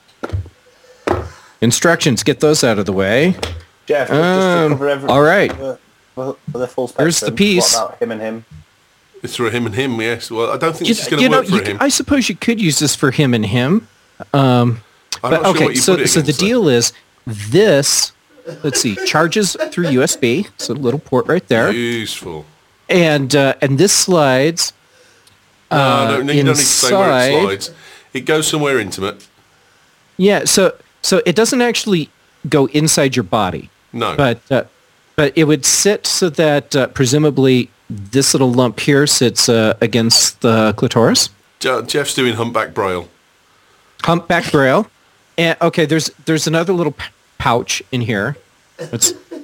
Instructions, get those out of the way. Jeff, just to cover everything. all right. For the full spectrum. Here's the piece. What about him and him? It's for him and him, yes. Well, I don't think this is going You to know, work for him. I suppose you could use this for him and him. I'm But not sure okay, what you so put it the against, though. deal is this, let's see, charges through USB, so a little port right there. Useful. And this slides No, you don't need to say where it inside. slides. It goes somewhere intimate. Yeah, so it doesn't actually go inside your body. No. But it would sit so that presumably this little lump here sits against the clitoris. Jeff's doing humpback braille. Humpback braille. And okay, there's another little pouch in here. It's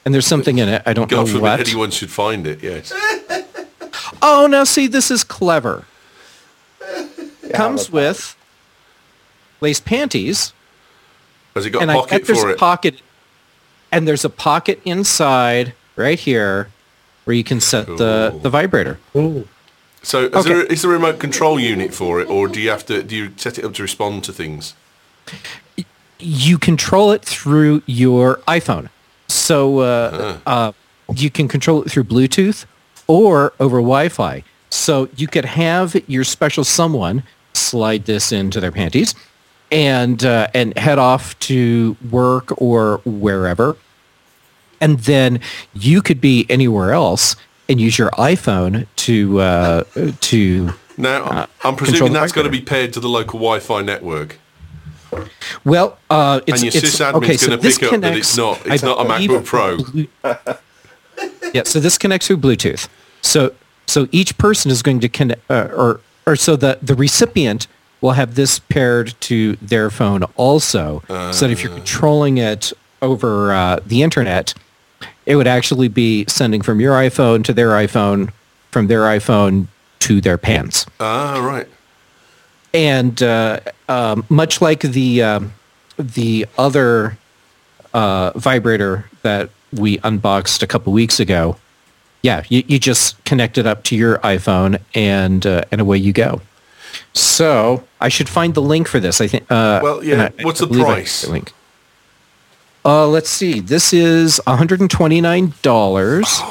and there's something in it. I don't God know forbid what. anyone should find it, yes. Oh, now see, this is clever. Comes but- with lace panties, Has it got and a I pocket bet there's for a it? pocket, and there's a pocket inside right here where you can set Cool. the vibrator. Ooh. So Okay. is there a remote control unit for it, or do you set it up to respond to things? You control it through your iPhone. So you can control it through Bluetooth or over Wi-Fi. So you could have your special someone slide this into their panties and head off to work or wherever. And then you could be anywhere else and use your iPhone to Now, I'm control presuming the that's got to vibrator. be paired to the local Wi-Fi network. Well, it's And your sysadmin's okay. So gonna this pick up that it's connects. not a I believe, MacBook Pro. Yeah, so this connects through Bluetooth. So each person is going to connect, or so the recipient will have this paired to their phone also. So that if you're controlling it over the internet, it would actually be sending from your iPhone to their iPhone, from their iPhone to their pants. Ah, right. And much like the other vibrator that we unboxed a couple weeks ago, yeah, you just connect it up to your iPhone and away you go. So I should find the link for this. I think. Well, yeah. and What's the believe I price? have the link. Let's see. This is $129.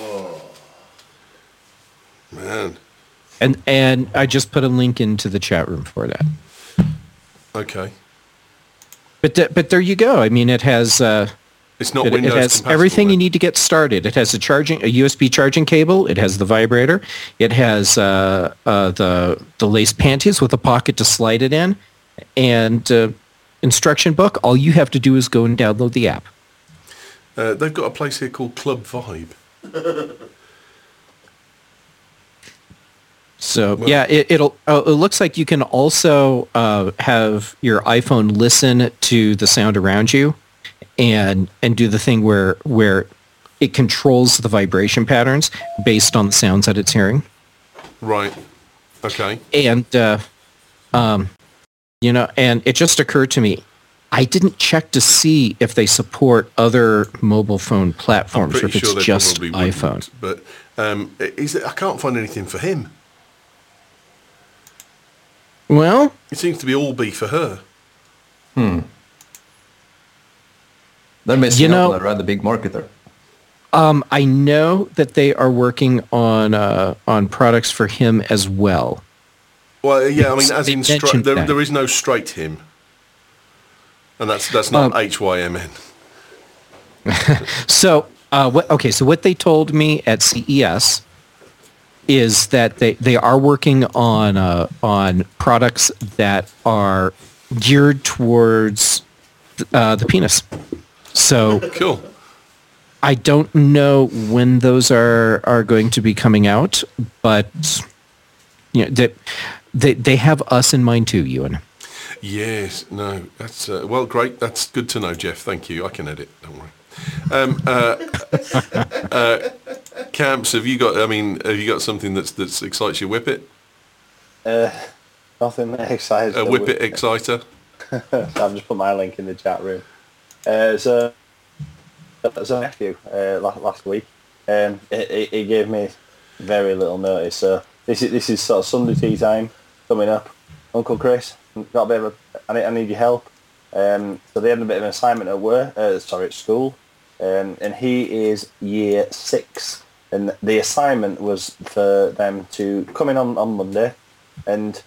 Man. And I just put a link into the chat room for that. Okay. But there you go. I mean, it has It's not it Windows has compatible, everything you then. need to get started. It has a USB charging cable. It has the vibrator. It has the lace panties with a pocket to slide it in, and instruction book. All you have to do is go and download the app. They've got a place here called Club Vibe. So yeah, it looks like you can also have your iPhone listen to the sound around you, and do the thing where it controls the vibration patterns based on the sounds that it's hearing. Right. Okay. And and it just occurred to me, I didn't check to see if they support other mobile phone platforms or if Pretty it's sure they just probably iPhone. wouldn't. But I can't find anything for him. Well, It seems to be all be for her. They're missing You know- out on a rather big market there. I know that they are working on products for him as well. Well, yeah, I mean, as They in mentioned that. there is no straight him, and that's not HYMN. So, so what they told me at CES is that they are working on products that are geared towards the penis. So Cool. I don't know when those are going to be coming out, but they have us in mind too, Ewan. Yes. No. That's well, great. That's good to know, Jeff. Thank you. I can edit. Don't worry. Camps, have you got something that's excites you? Whippet? Nothing that excites A me. Whippet exciter? I've just put my link in the chat room. So nephew last week, he gave me very little notice. So this is sort of Sunday tea time coming up. Uncle Chris, got a bit of I need your help. So they had a bit of an assignment at work. At school, and he is year 6, and the assignment was for them to come in on Monday and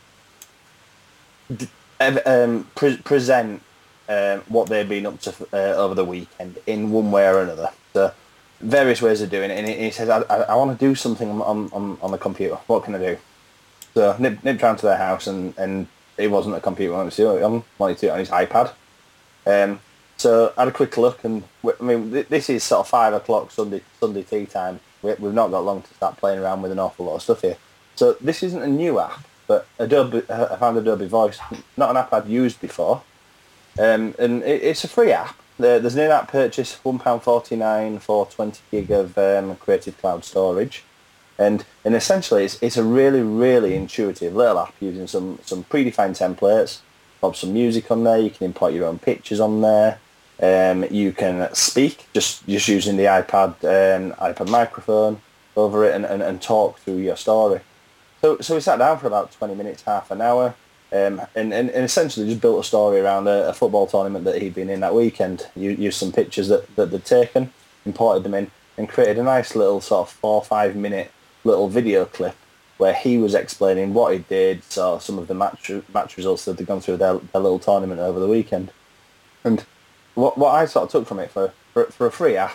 present what they've been up to over the weekend in one way or another. So various ways of doing it. And he says, I want to do something on the computer. What can I do? So nipped round to their house, and it wasn't a computer. I wanted to do it on his iPad. So I had a quick look, and I mean, this is sort of 5 o'clock Sunday tea time. We've not got long to start playing around with an awful lot of stuff here. So this isn't a new app, but I found Adobe Voice, not an app I'd used before. And it's a free app. there's an in-app purchase, £1.49 for 20 gig of Creative Cloud storage. And essentially, it's a really, really intuitive little app using some predefined templates. Pop some music on there. You can import your own pictures on there. You can speak just using the iPad microphone over it and talk through your story. So we sat down for about 20 minutes, half an hour, and essentially just built a story around a football tournament that he'd been in that weekend. Used some pictures that they'd taken, imported them in, and created a nice little sort of 4 or 5 minute little video clip where he was explaining what he did, so some of the match results that they'd gone through their little tournament over the weekend. And what I sort of took from it for a free app,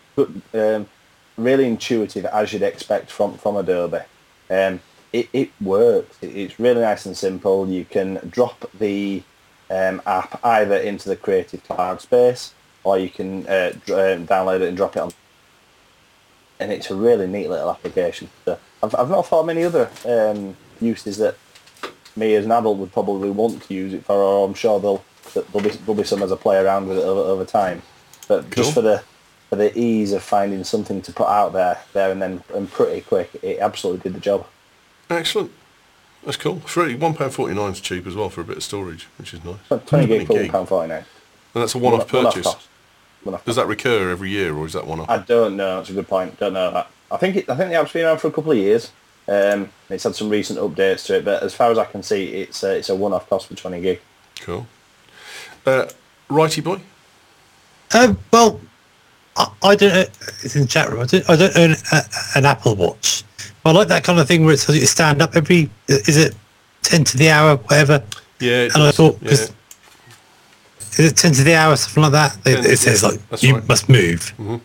really intuitive as you'd expect from Adobe. It works. It's really nice and simple. You can drop the app either into the Creative Cloud space, or you can download it and drop it on. And it's a really neat little application. So I've not thought of many other uses that me as an adult would probably want to use it for, or I'm sure there'll be some as I play around with it over time. But Cool. just for the ease of finding something to put out there and pretty quick, it absolutely did the job. Excellent. That's cool. Free. £1.49 is cheap as well for a bit of storage, which is nice. 20 gig for £1.49. And that's a one-off purchase. cost. One-off Does that recur every year, or is that one-off? I don't know. That's a good point. Don't know that. I think the app's been around for a couple of years. It's had some recent updates to it, but as far as I can see, it's a one-off cost for 20 gig. Cool. Righty boy? Well, I don't. It's in the chat room. I don't own an Apple Watch. I like that kind of thing where it tells you to stand up every. Is it 10 to the hour, whatever? Yeah. And I thought, because is it 10 to the hour, something like that? It says like you must move. Mm-hmm.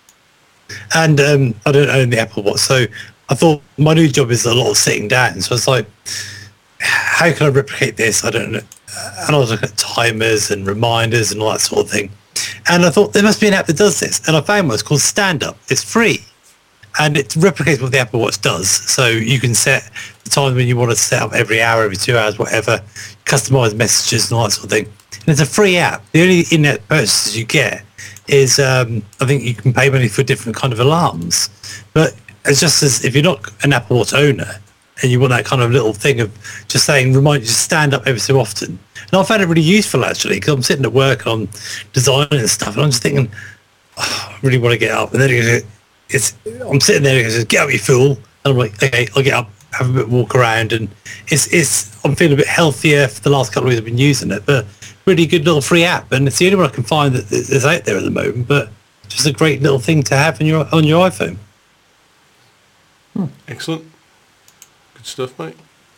And I don't own the Apple Watch, so I thought my new job is a lot of sitting down. So I was like, how can I replicate this? I don't know. And I was looking at timers and reminders and all that sort of thing. And I thought there must be an app that does this. And I found one. It's called Stand Up. It's free. And it replicates what the Apple Watch does. So you can set the time when you want to set up every hour, every 2 hours, whatever, customize messages and all that sort of thing. And it's a free app. The only in-app purchases you get is, I think you can pay money for different kind of alarms. But it's just as if you're not an Apple Watch owner and you want that kind of little thing of just saying, remind you to stand up every so often. And I found it really useful, actually, because I'm sitting at work on designing and stuff, and I'm just thinking, I really want to get up. And then I'm sitting there and it says, get up, you fool. And I'm like, okay, I'll get up, have a bit of walk around. And I'm feeling a bit healthier for the last couple of weeks I've been using it. But really good little free app. And it's the only one I can find that is out there at the moment. But just a great little thing to have on your iPhone. Excellent. Good stuff, mate.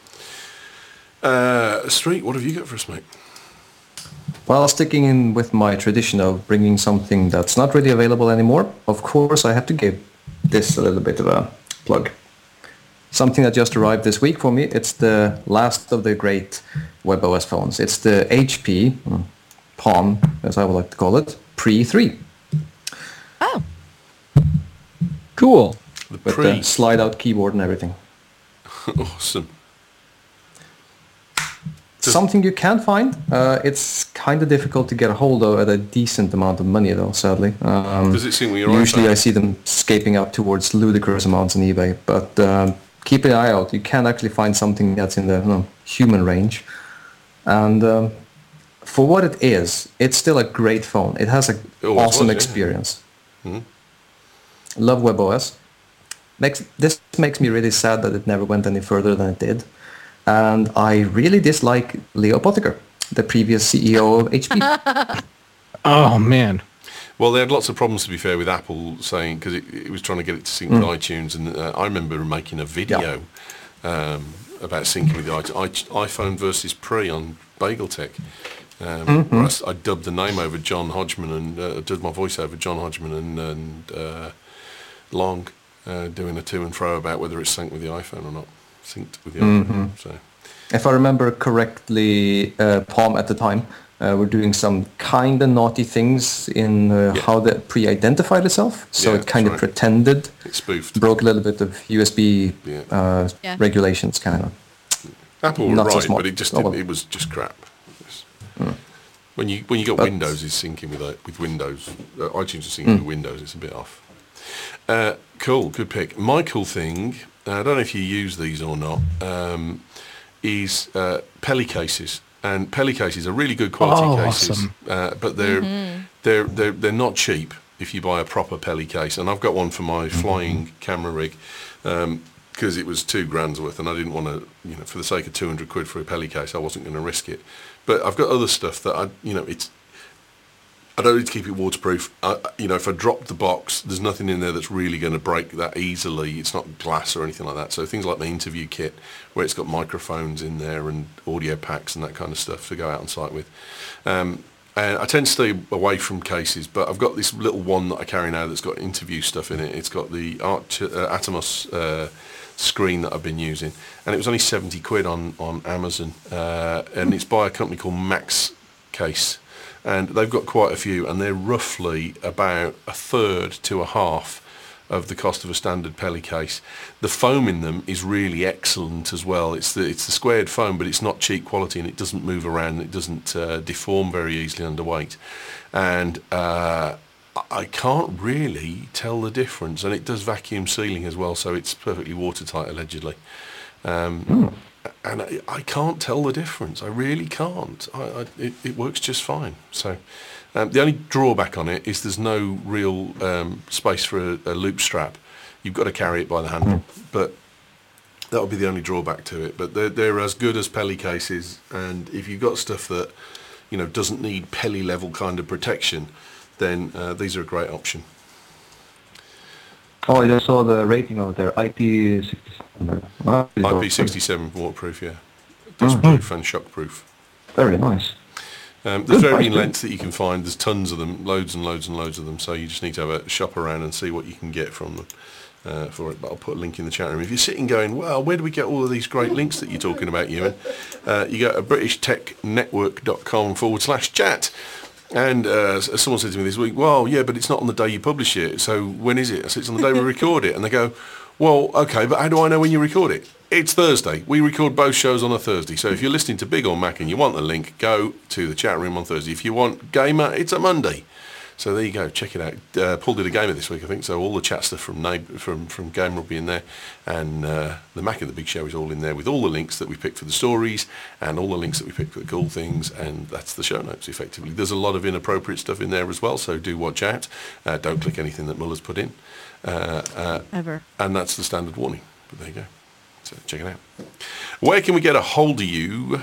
Street, what have you got for us, mate? Well, sticking in with my tradition of bringing something that's not really available anymore, of course I have to give this a little bit of a plug. Something that just arrived this week for me, it's the last of the great WebOS phones. It's the HP Palm, as I would like to call it, Pre 3. Oh. Cool. With the slide-out keyboard and everything. Awesome. Something you can find. It's kind of difficult to get a hold of at a decent amount of money, though, sadly. Does it sync with your Usually iPhone? I see them scaping up towards ludicrous amounts on eBay, but keep an eye out. You can actually find something that's in the human range. And for what it is, it's still a great phone. It has an awesome experience. Mm-hmm. Love WebOS. This makes me really sad that it never went any further than it did. And I really dislike Leo Pottinger, the previous CEO of HP. Oh, man. Well, they had lots of problems, to be fair, with Apple saying, because it was trying to get it to sync with iTunes. And I remember making a video about syncing with the iPhone versus Pre on BagelTech. Where I dubbed the name over John Hodgman and did my voice over John Hodgman and Long doing a to and fro about whether it's synced with the iPhone or not. Synced with the iPhone. So, if I remember correctly, Palm at the time were doing some kind of naughty things in how the Pre identified itself. So it kind of pretended. It spoofed. Broke a little bit of USB regulations, kind of. Apple were Not so right, smart. but it just didn't, it was just crap. When you got Windows is syncing with Windows. iTunes is syncing with Windows. It's a bit off. Cool, good pick. My cool thing, I don't know if you use these or not, is Peli cases. And Peli cases are really good quality cases, awesome. but they're not cheap if you buy a proper Peli case. And I've got one for my flying camera rig because it was £2,000 worth, and I didn't want to, for the sake of 200 quid for a Peli case, I wasn't going to risk it. But I've got other stuff that I don't need to keep it waterproof. If I drop the box, there's nothing in there that's really going to break that easily. It's not glass or anything like that. So things like my interview kit, where it's got microphones in there and audio packs and that kind of stuff to go out on site with. And I tend to stay away from cases, but I've got this little one that I carry now that's got interview stuff in it. It's got the Atomos screen that I've been using, and it was only 70 quid on Amazon, and it's by a company called Max Case. And they've got quite a few, and they're roughly about a third to a half of the cost of a standard Peli case. The foam in them is really excellent as well. It's the squared foam, but it's not cheap quality, and it doesn't move around. It doesn't deform very easily under weight. And I can't really tell the difference. And it does vacuum sealing as well, so it's perfectly watertight, allegedly. And I can't tell the difference. I really can't. It works just fine. So the only drawback on it is there's no real space for a loop strap. You've got to carry it by the handle. But that would be the only drawback to it. But they're as good as Peli cases. And if you've got stuff that doesn't need Peli level kind of protection, then these are a great option. Oh, I just saw the rating of their IP67. IP67 waterproof, yeah. Dustproof and shockproof. Very nice. There's varying lengths that you can find. There's tons of them, loads and loads and loads of them. So you just need to have a shop around and see what you can get from them for it. But I'll put a link in the chat room. If you're sitting going, well, where do we get all of these great links that you're talking about, Ewan? You go to britishtechnetwork.com/chat. And someone said to me this week, well, yeah, but it's not on the day you publish it. So when is it? I said, it's on the day we record it. And they go, well, okay, but how do I know when you record it? It's Thursday. We record both shows on a Thursday. So if you're listening to Big or Mac and you want the link, go to the chat room on Thursday. If you want Gamer, it's a Monday. So there you go. Check it out. Paul did a Gamer this week, I think. So all the chat stuff from Gamer will be in there. And the Mac and the Big Show is all in there with all the links that we picked for the stories and all the links that we picked for the cool things. And that's the show notes, effectively. There's a lot of inappropriate stuff in there as well. So do watch out. Don't click anything that Muller's put in. Ever. And that's the standard warning. But there you go. So check it out. Where can we get a hold of you,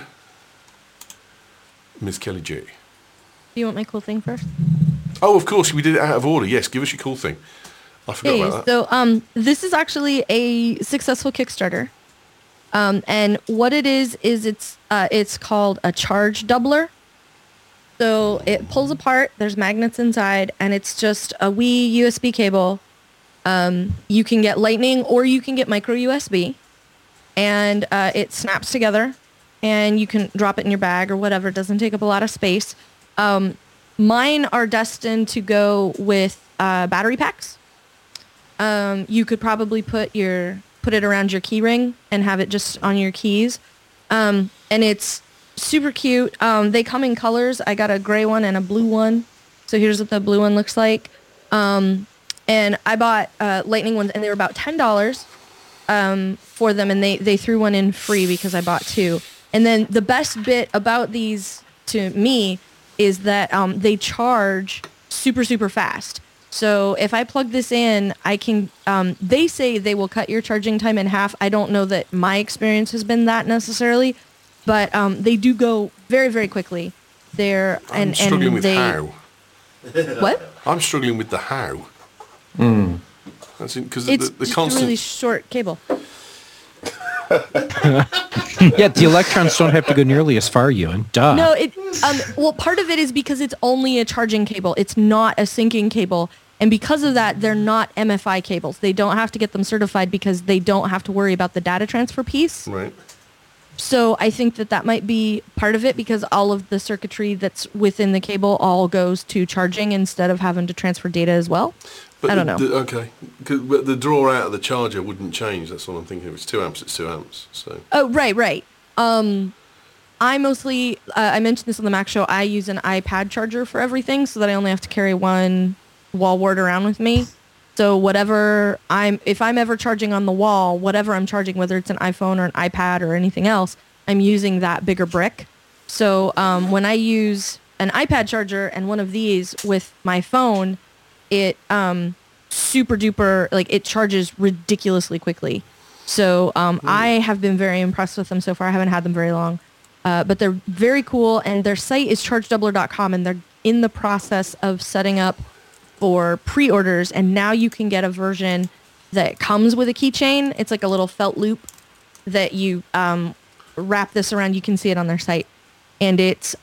Ms. Kelly J? Do you want my cool thing first? Oh, of course, we did it out of order. Yes, give us your cool thing. I forgot about that. So this is actually a successful Kickstarter. And what it is it's called a charge doubler. So it pulls apart, there's magnets inside, and it's just a wee USB cable. You can get Lightning or you can get micro USB. And it snaps together, and you can drop it in your bag or whatever. It doesn't take up a lot of space. Mine are destined to go with battery packs. You could probably put it around your key ring and have it just on your keys. And it's super cute. They come in colors. I got a gray one and a blue one. So here's what the blue one looks like. And I bought Lightning ones, and they were about $10 for them, and they threw one in free because I bought two. And then the best bit about these to me is that they charge super, super fast. So if I plug this in, I can, they say they will cut your charging time in half. I don't know that my experience has been that necessarily, but they do go very, very quickly. I'm struggling with how. What? I'm struggling with the how. That's because It's the just constant. a really short cable. Yeah, the electrons don't have to go nearly as far, Ewan. Duh. No, well, part of it is because it's only a charging cable. It's not a syncing cable. And because of that, they're not MFI cables. They don't have to get them certified because they don't have to worry about the data transfer piece. Right. So I think that might be part of it, because all of the circuitry that's within the cable all goes to charging instead of having to transfer data as well. But I don't know. Okay. But the draw out of the charger wouldn't change. That's what I'm thinking. If it's 2 amps, it's 2 amps. So. Oh, right. I mostly, I mentioned this on the Mac show, I use an iPad charger for everything so that I only have to carry one wall wart around with me. So if I'm ever charging on the wall, whatever I'm charging, whether it's an iPhone or an iPad or anything else, I'm using that bigger brick. So when I use an iPad charger and one of these with my phone, it super duper, like it charges ridiculously quickly. So I have been very impressed with them so far. I haven't had them very long. But they're very cool, and their site is chargedoubler.com, and they're in the process of setting up for pre-orders, and now you can get a version that comes with a keychain. It's like a little felt loop that you wrap this around. You can see it on their site, and it's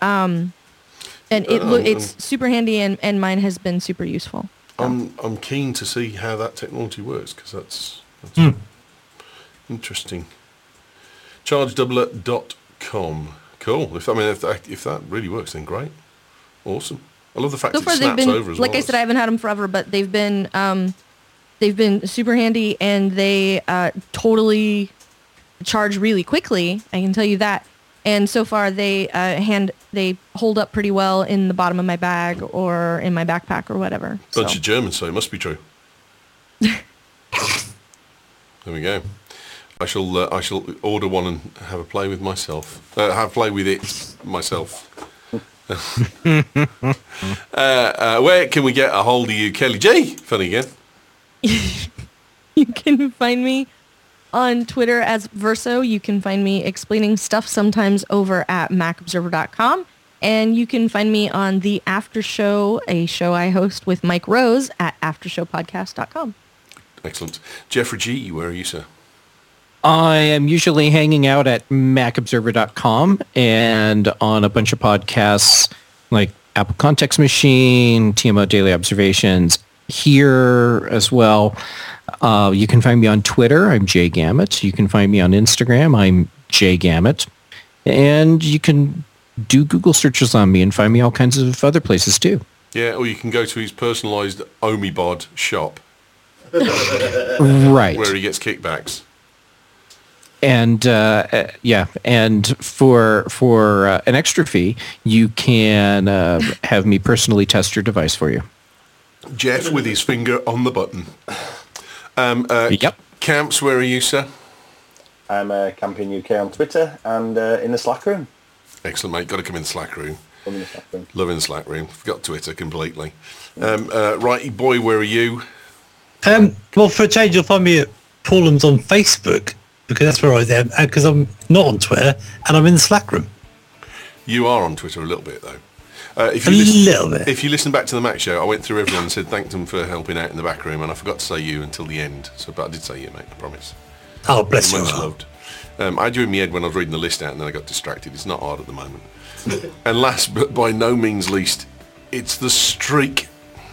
it's super handy, and mine has been super useful. I'm keen to see how that technology works, because that's interesting. Chargedoubler.com. Cool. If that really works, then great. Awesome. I love the fact So it far, snaps over as well. like I said, I haven't had them forever, but they've been super handy, and they totally charge really quickly. I can tell you that. And so far, they hold up pretty well in the bottom of my bag or in my backpack or whatever. Bunch of Germans, so it must be true. There we go. I shall order one and have a play with myself. Play with it myself. Where can we get a hold of you, Kelly G? Funny again. You can find me on Twitter as Verso. You can find me explaining stuff sometimes over at macobserver.com. And you can find me on The After Show, a show I host with Mike Rose at aftershowpodcast.com. Excellent. Jeffrey G, where are you, sir? I am usually hanging out at macobserver.com and on a bunch of podcasts like Apple Context Machine, TMO Daily Observations, here as well. You can find me on Twitter. I'm Jay Gamut. You can find me on Instagram. I'm Jay Gamut. And you can do Google searches on me and find me all kinds of other places too. Yeah, or you can go to his personalised Omibod shop. Right. Where he gets kickbacks. And and for an extra fee, you can have me personally test your device for you. Jeff with his finger on the button. Yep. Camps, where are you, sir? I'm Camping UK on Twitter and in the Slack room. Excellent, mate. Got to come in the Slack room. Loving the Slack room. Loving the Slack room. Forgot Twitter completely. Righty boy, where are you? Well, for a change, you'll find me at Paulums on Facebook, because that's where I am, because I'm not on Twitter, and I'm in the Slack room. You are on Twitter a little bit, though. If you listen back to the Mac show, I went through everyone and said thanked them for helping out in the back room, and I forgot to say you until the end. But I did say you, mate, I promise. Oh, bless you. Much loved. I had you in my head when I was reading the list out, and then I got distracted. It's not hard at the moment. And last but by no means least, it's the Streak.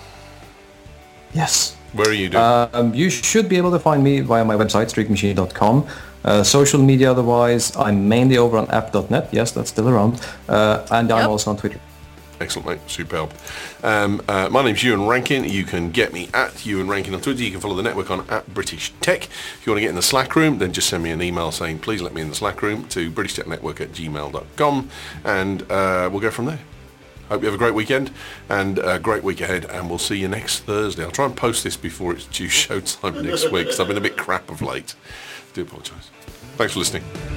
Yes. Where are you doing? You should be able to find me via my website, streakmachine.com. Social media otherwise, I'm mainly over on app.net. Yes, that's still around. And I'm also on Twitter. Excellent, mate. Superb. My name's Ewan Rankin. You can get me at Ewan Rankin on Twitter. You can follow the network on @BritishTech. If you want to get in the Slack room, then just send me an email saying, please let me in the Slack room to BritishTechNetwork@gmail.com, and we'll go from there. Hope you have a great weekend and a great week ahead, and we'll see you next Thursday. I'll try and post this before it's due showtime next week, because I've been a bit crap of late. I do apologise. Thanks for listening.